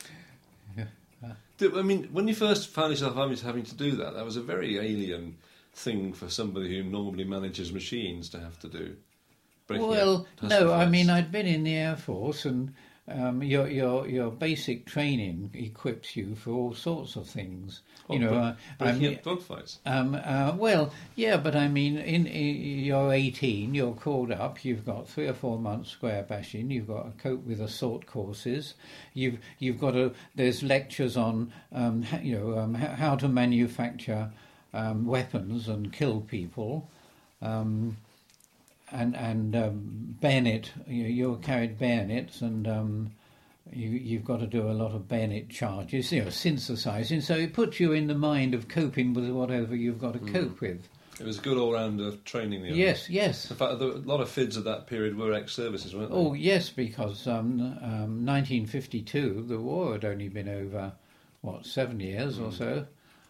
I mean, when you first found yourself having to do that, that was a very alien thing for somebody who normally manages machines to have to do. Well, no, I mean, I'd been in the Air Force, and um, your your your basic training equips you for all sorts of things. Oh, you know, uh, breaking I mean, up dogfights. Um, uh, well, yeah, but I mean, in, in you're eighteen, you're called up. You've got three or four months square bashing. You've got to cope with assault courses. You've you've got to. There's lectures on um, you know um, how to manufacture um, weapons and kill people. Um, And and um, bayonet, you, you're carried bayonets, and um, you, you've got to do a lot of bayonet charges, you know, synthesizing. So it puts you in the mind of coping with whatever you've got to mm. cope with. It was a good all-round uh, training. The yes, yes. In fact, a lot of F I Ds at that period were ex-services, weren't they? Oh, yes, because um, um, nineteen fifty-two, the war had only been over, what, seven years mm. or so.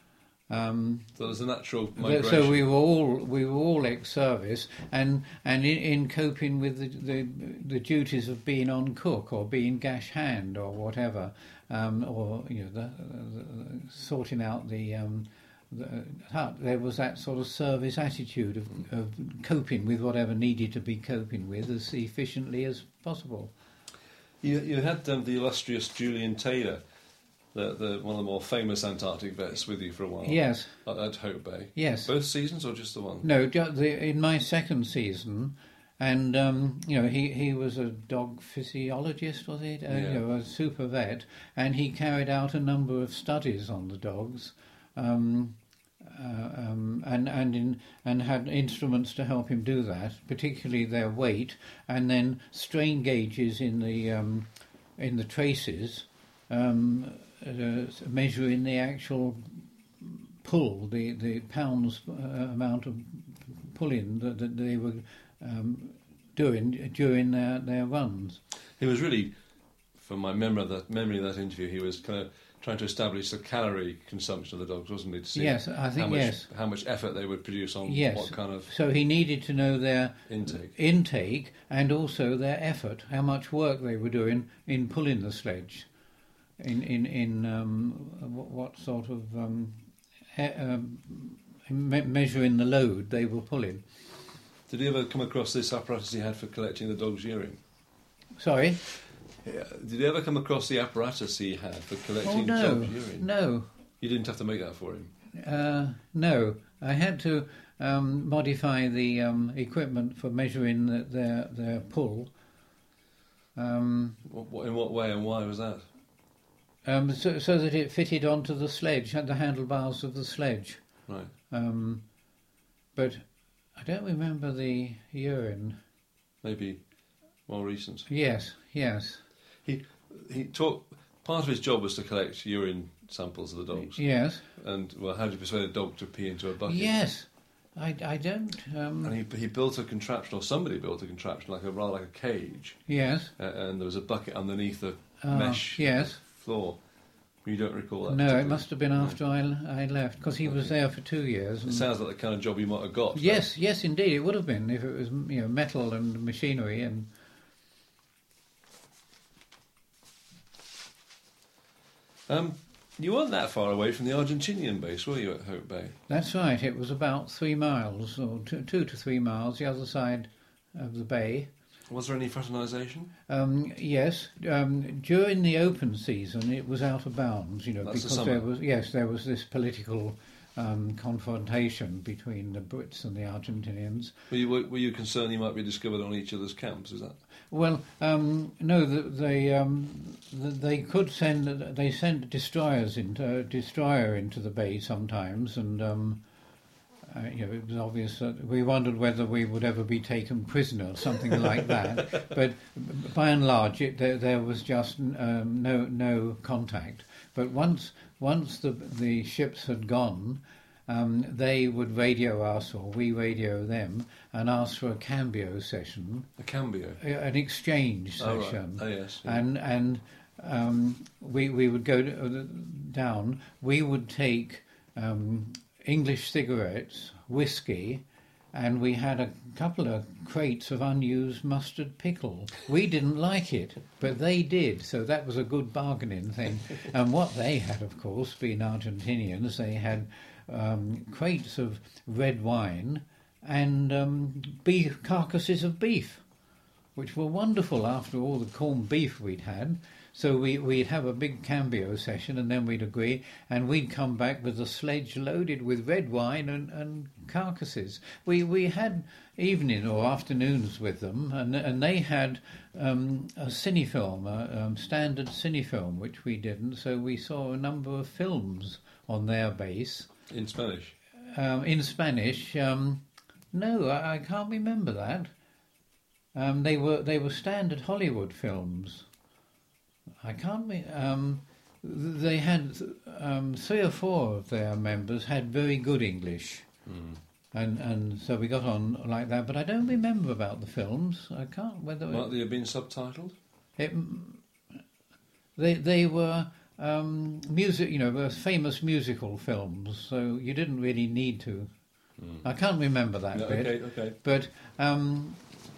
Um, so there's a natural migration. So we were all we were all ex-service, and and in, in coping with the, the the duties of being on cook or being gash hand or whatever, um, or you know the, the, the, sorting out the, um, the hut. There was that sort of service attitude of, of coping with whatever needed to be coping with as efficiently as possible. You you had um, the illustrious Julian Taylor. The, the one of the more famous Antarctic vets with you for a while. Yes. At, at Hope Bay. Yes. Both seasons or just the one? No, the, in my second season, and um, you know he, he was a dog physiologist, was he? Uh, yeah. You know, a super vet, and he carried out a number of studies on the dogs, um, uh, um, and and in, and had instruments to help him do that, particularly their weight, and then strain gauges in the um, in the traces. Um, Uh, measuring the actual pull, the, the pounds uh, amount of pulling that, that they were um, doing during their, their runs. He was really, from my memory of that memory of that interview, he was kind of trying to establish the calorie consumption of the dogs, wasn't he? To see Yes, I think how much, yes. how much effort they would produce on Yes. what kind of So he needed to know their intake. intake and also their effort, how much work they were doing in pulling the sledge, in in in um, what, what sort of um, he, um, me- measuring the load they were pulling. Did you ever come across this apparatus he had for collecting the dog's urine? Sorry. Yeah. Did you ever come across the apparatus he had for collecting Oh no, dog's urine? no, You didn't have to make that for him. uh, no. I had to um, modify the um, equipment for measuring the, their their pull. Um, What, what, in what way and why was that? um, so, so that it fitted onto the sledge, had the handlebars of the sledge. Right. Um, but I don't remember the urine. Maybe more recent. Yes, yes, He he taught. Part of his job was to collect urine samples of the dogs. yes, And well, how do you persuade a dog to pee into a bucket? yes. I, I don't. Um, And he he built a contraption, or somebody built a contraption, like a rather like a cage, yes. uh, and there was a bucket underneath the Ah, mesh yes. floor. You don't recall that? No, it particularly? must have been after I, I left because he was Okay. there for two years. It and- sounds like the kind of job you might have got. Yes, yes, indeed, it would have been if it was, you know, metal and machinery and. Um, you weren't that far away from the Argentinian base, were you, at Hope Bay? That's right. It was about three miles or two, two to three miles the other side of the bay. Was there any fraternisation? Um, yes, um, during the open season, it was out of bounds. You know, That's the because summer. there was yes, there was this political um, confrontation between the Brits and the Argentinians. Were you, were, were you concerned you might be discovered on each other's camps? Is that? Well, um, no, the, they um, the, they could send they sent destroyers into destroyer into the bay sometimes, and um, uh, you know, it was obvious that we wondered whether we would ever be taken prisoner or something like that. But by and large, it, there, there was just um, no no contact. But once once the the ships had gone, um, they would radio us or we radio them and ask for a cambio session. A cambio? An exchange Oh, right. session, Oh, yes. Yeah. and and um, we we would go to, uh, down. We would take um, English cigarettes, whiskey, and we had a couple of crates of unused mustard pickle. We didn't like it, but they did, so that was a good bargaining thing. And what they had, of course, being Argentinians, they had um, crates of red wine and um, beef carcasses of beef, which were wonderful after all the corned beef we'd had. So we, we'd have a big cambio session, and then we'd agree, and we'd come back with a sledge loaded with red wine and, and carcasses. We we had evening or afternoons with them, and and they had um, a cinefilm, a um, standard cinefilm, which we didn't. So we saw a number of films on their base In Spanish? um, in Spanish. Um, no, I, I can't remember that. Um, they were they were standard Hollywood films. I can't. Re- um, they had um, three or four of their members had very good English, Mm. and and so we got on like that. But I don't remember about the films. I can't whether Might it, they have been subtitled? it, they they were um, music. You know, were famous musical films. So you didn't really need to. Mm. I can't remember that No, bit. okay, okay. But um,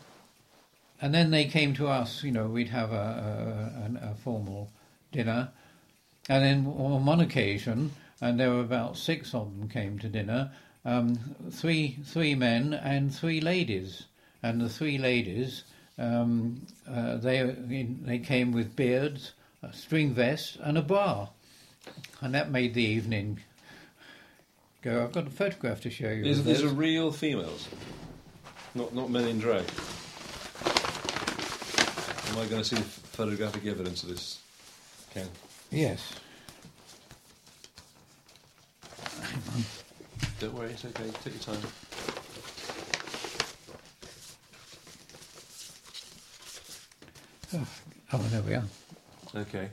and then they came to us. You know, we'd have a, a, a formal dinner, and then on one occasion, and there were about six of them came to dinner. Um, three three men and three ladies, and the three ladies um, uh, they they came with beards, a string vest, and a bra, and that made the evening go. I've got a photograph to show you. These, of these this. are real females, not not men in drag. Am I going to see photographic evidence of this, Ken? Yes. Don't worry, it's okay. Take your time. Oh, there we are. Okay.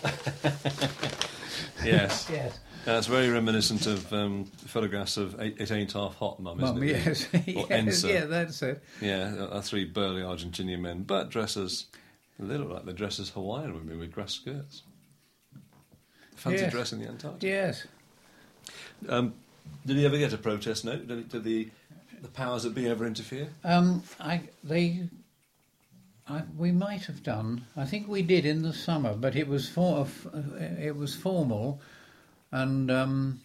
Yes. Yes. That's very reminiscent of um, photographs of It, it Ain't Half Hot, Mum, isn't Mum, it? yes. Or yes. Ensa. Yeah, that's it. Yeah, are three burly Argentinian men, but dress as, they look like they dress as Hawaiian women with grass skirts. fancy Yes. dress in the Antarctic. Yes. Um, did he ever get a protest note? Did, did the the powers that be ever interfere? Um, I, they, I, we might have done. I think we did in the summer, but it was for, it was formal, and um,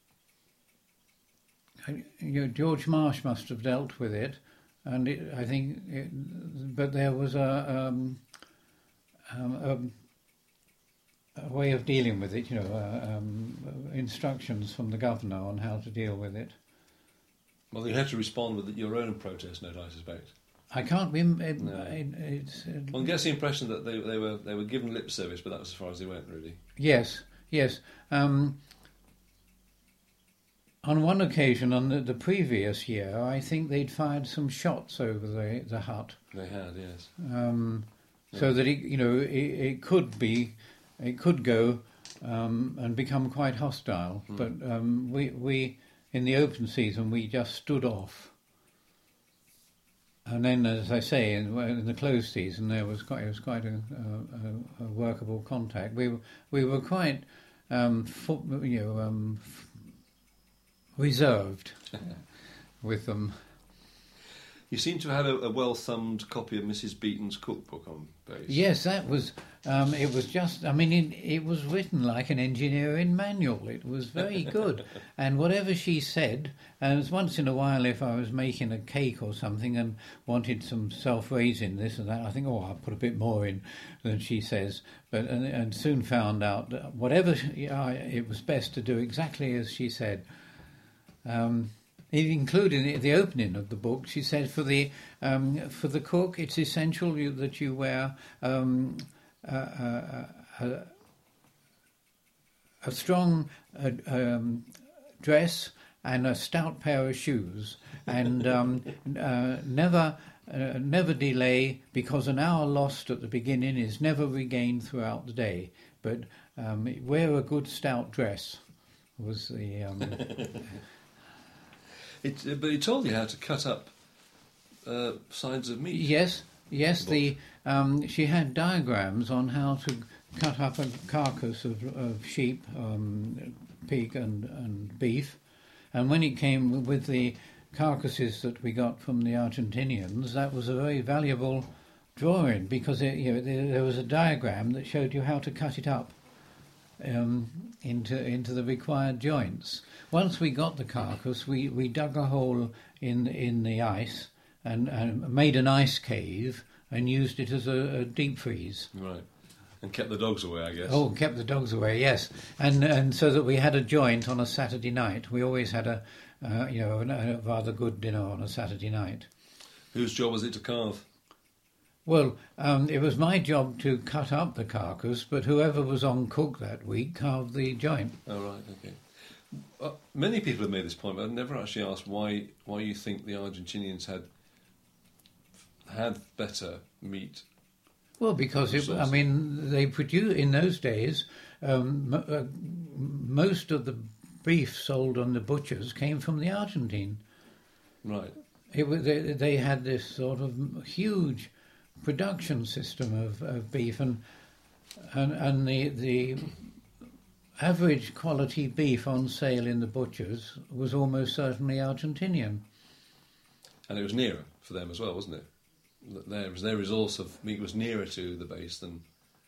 you know, George Marsh must have dealt with it, and it, I think, it, but there was a, um, um, a, a way of dealing with it. You know, uh, um, instructions from the governor on how to deal with it. Well, you had to respond with your own protest note, I suspect. I can't remember. It, No. it, it's, it, One gets the impression that they they were they were given lip service, but that was as far as they went, really. Yes, yes. Um, on one occasion, on the, the previous year, I think they'd fired some shots over the, the hut, They had, yes. um, Yeah. so that it, you know, it, it could be, it could go um, and become quite hostile. Hmm. But um, we, we, in the open season, we just stood off. And then, as I say, in, in the closed season, there was quite it was quite a, a, a workable contact. We were- we were quite, um, fo- you know, um, f- reserved with them. You seem to have had a, a well-thumbed copy of Missus Beaton's cookbook on base. Yes, that was. Um, it was just. I mean, it, it was written like an engineering manual. It was very good, and whatever she said. And once in a while, if I was making a cake or something and wanted some self-raising, this and that, I think, oh, I'll put a bit more in than she says. But and, and soon found out that whatever she, uh, it was best to do exactly as she said. Um, It included in the opening of the book. She said, "For the um, for the cook, it's essential you, that you wear um, a, a, a, a strong uh, um, dress and a stout pair of shoes, and um, uh, never uh, never delay, because an hour lost at the beginning is never regained throughout the day. But um, wear a good stout dress." Was the um, It, uh, but he told you how to cut up uh, sides of meat. Yes, yes. The um, she had diagrams on how to cut up a carcass of, of sheep, um, pig, and, and beef, and when it came with the carcasses that we got from the Argentinians, that was a very valuable drawing, because it, you know, there, there was a diagram that showed you how to cut it up um, into into the required joints. Once we got the carcass, we, we dug a hole in in the ice and, and made an ice cave and used it as a, a deep freeze. Right. And kept the dogs away, I guess. Oh, kept the dogs away, yes. And and so that we had a joint on a Saturday night. We always had a uh, you know a, a rather good dinner on a Saturday night. Whose job was it to carve? Well, um, it was my job to cut up the carcass, but whoever was on cook that week carved the joint. Oh, right, okay. Uh, many people have made this point, but I've never actually asked why why you think the Argentinians had had better meat. Well, because it, I mean, they produce in those days. Um, m- uh, most of the beef sold on the butchers came from the Argentine. Right. It was they, they had this sort of huge production system of, of beef, and and and the the average quality beef on sale in the butchers was almost certainly Argentinian. And it was nearer for them as well, wasn't it? Their, their resource of meat was nearer to the base than...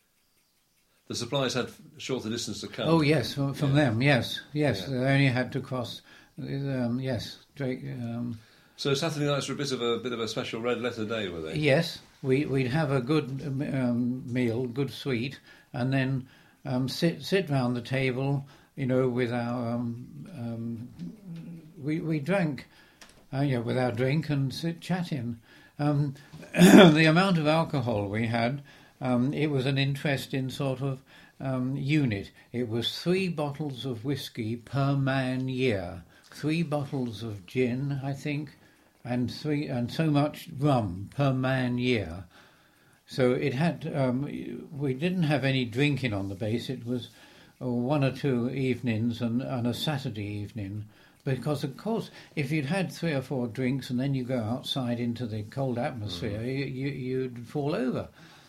The supplies had shorter distance to come. Oh yes, from, from Yeah. them, yes, yes. Yeah. They only had to cross, um, yes, Drake. Um, So Saturday nights were a bit of a bit of a special red letter day, were they? yes, we we'd have a good um, meal, good sweet, and then um, sit sit round the table, you know, with our um, um, we we drank, uh, you know, with our drink and sit chatting. Um, the amount of alcohol we had, um, it was an interesting sort of um, unit. It was three bottles of whiskey per man year, three bottles of gin, I think, and three and so much rum per man year. So it had. Um, we didn't have any drinking on the base. It was uh, one or two evenings and, and a Saturday evening. Because, of course, if you'd had three or four drinks and then you go outside into the cold atmosphere, Mm. you, you, you'd fall over.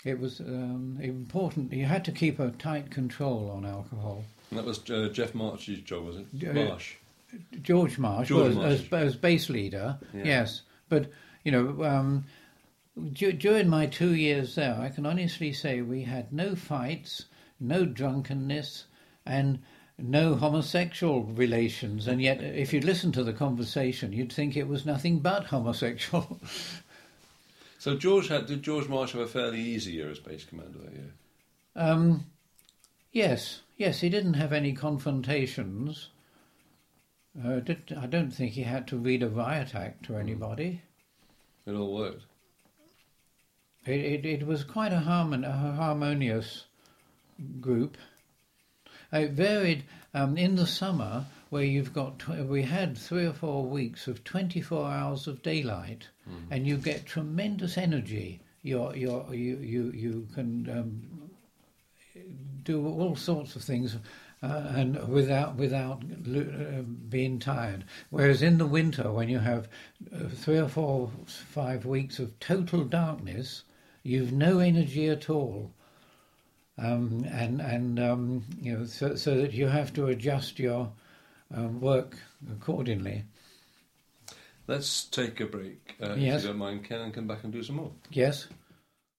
It was um, important. You had to keep a tight control on alcohol. And that was uh, Jeff Marsh's job, was it? Uh, Marsh. George Marsh George was Marsh. As, as base leader, Yeah. yes. But, you know, um, du- during my two years there, I can honestly say we had no fights, no drunkenness, and no homosexual relations. And yet, if you listen to the conversation, you'd think it was nothing but homosexual. So George had did George Marsh have a fairly easy year as base commander that year? Um, yes, yes, he didn't have any confrontations. Uh, did, I don't think he had to read a riot act to anybody. It all worked. It, it, it was quite a, harmon, a harmonious group. It varied um, in the summer, where you've got tw- we had three or four weeks of twenty-four hours of daylight, Mm. and you get tremendous energy. You're, you're, you you you can um, do all sorts of things, uh, and without without uh, being tired. Whereas in the winter, when you have uh, three or four, five weeks of total darkness, you've no energy at all. Um, and and um, you know, so, so that you have to adjust your um, work accordingly. Let's take a break, uh, Yes. if you don't mind, Ken, and come back and do some more. Yes.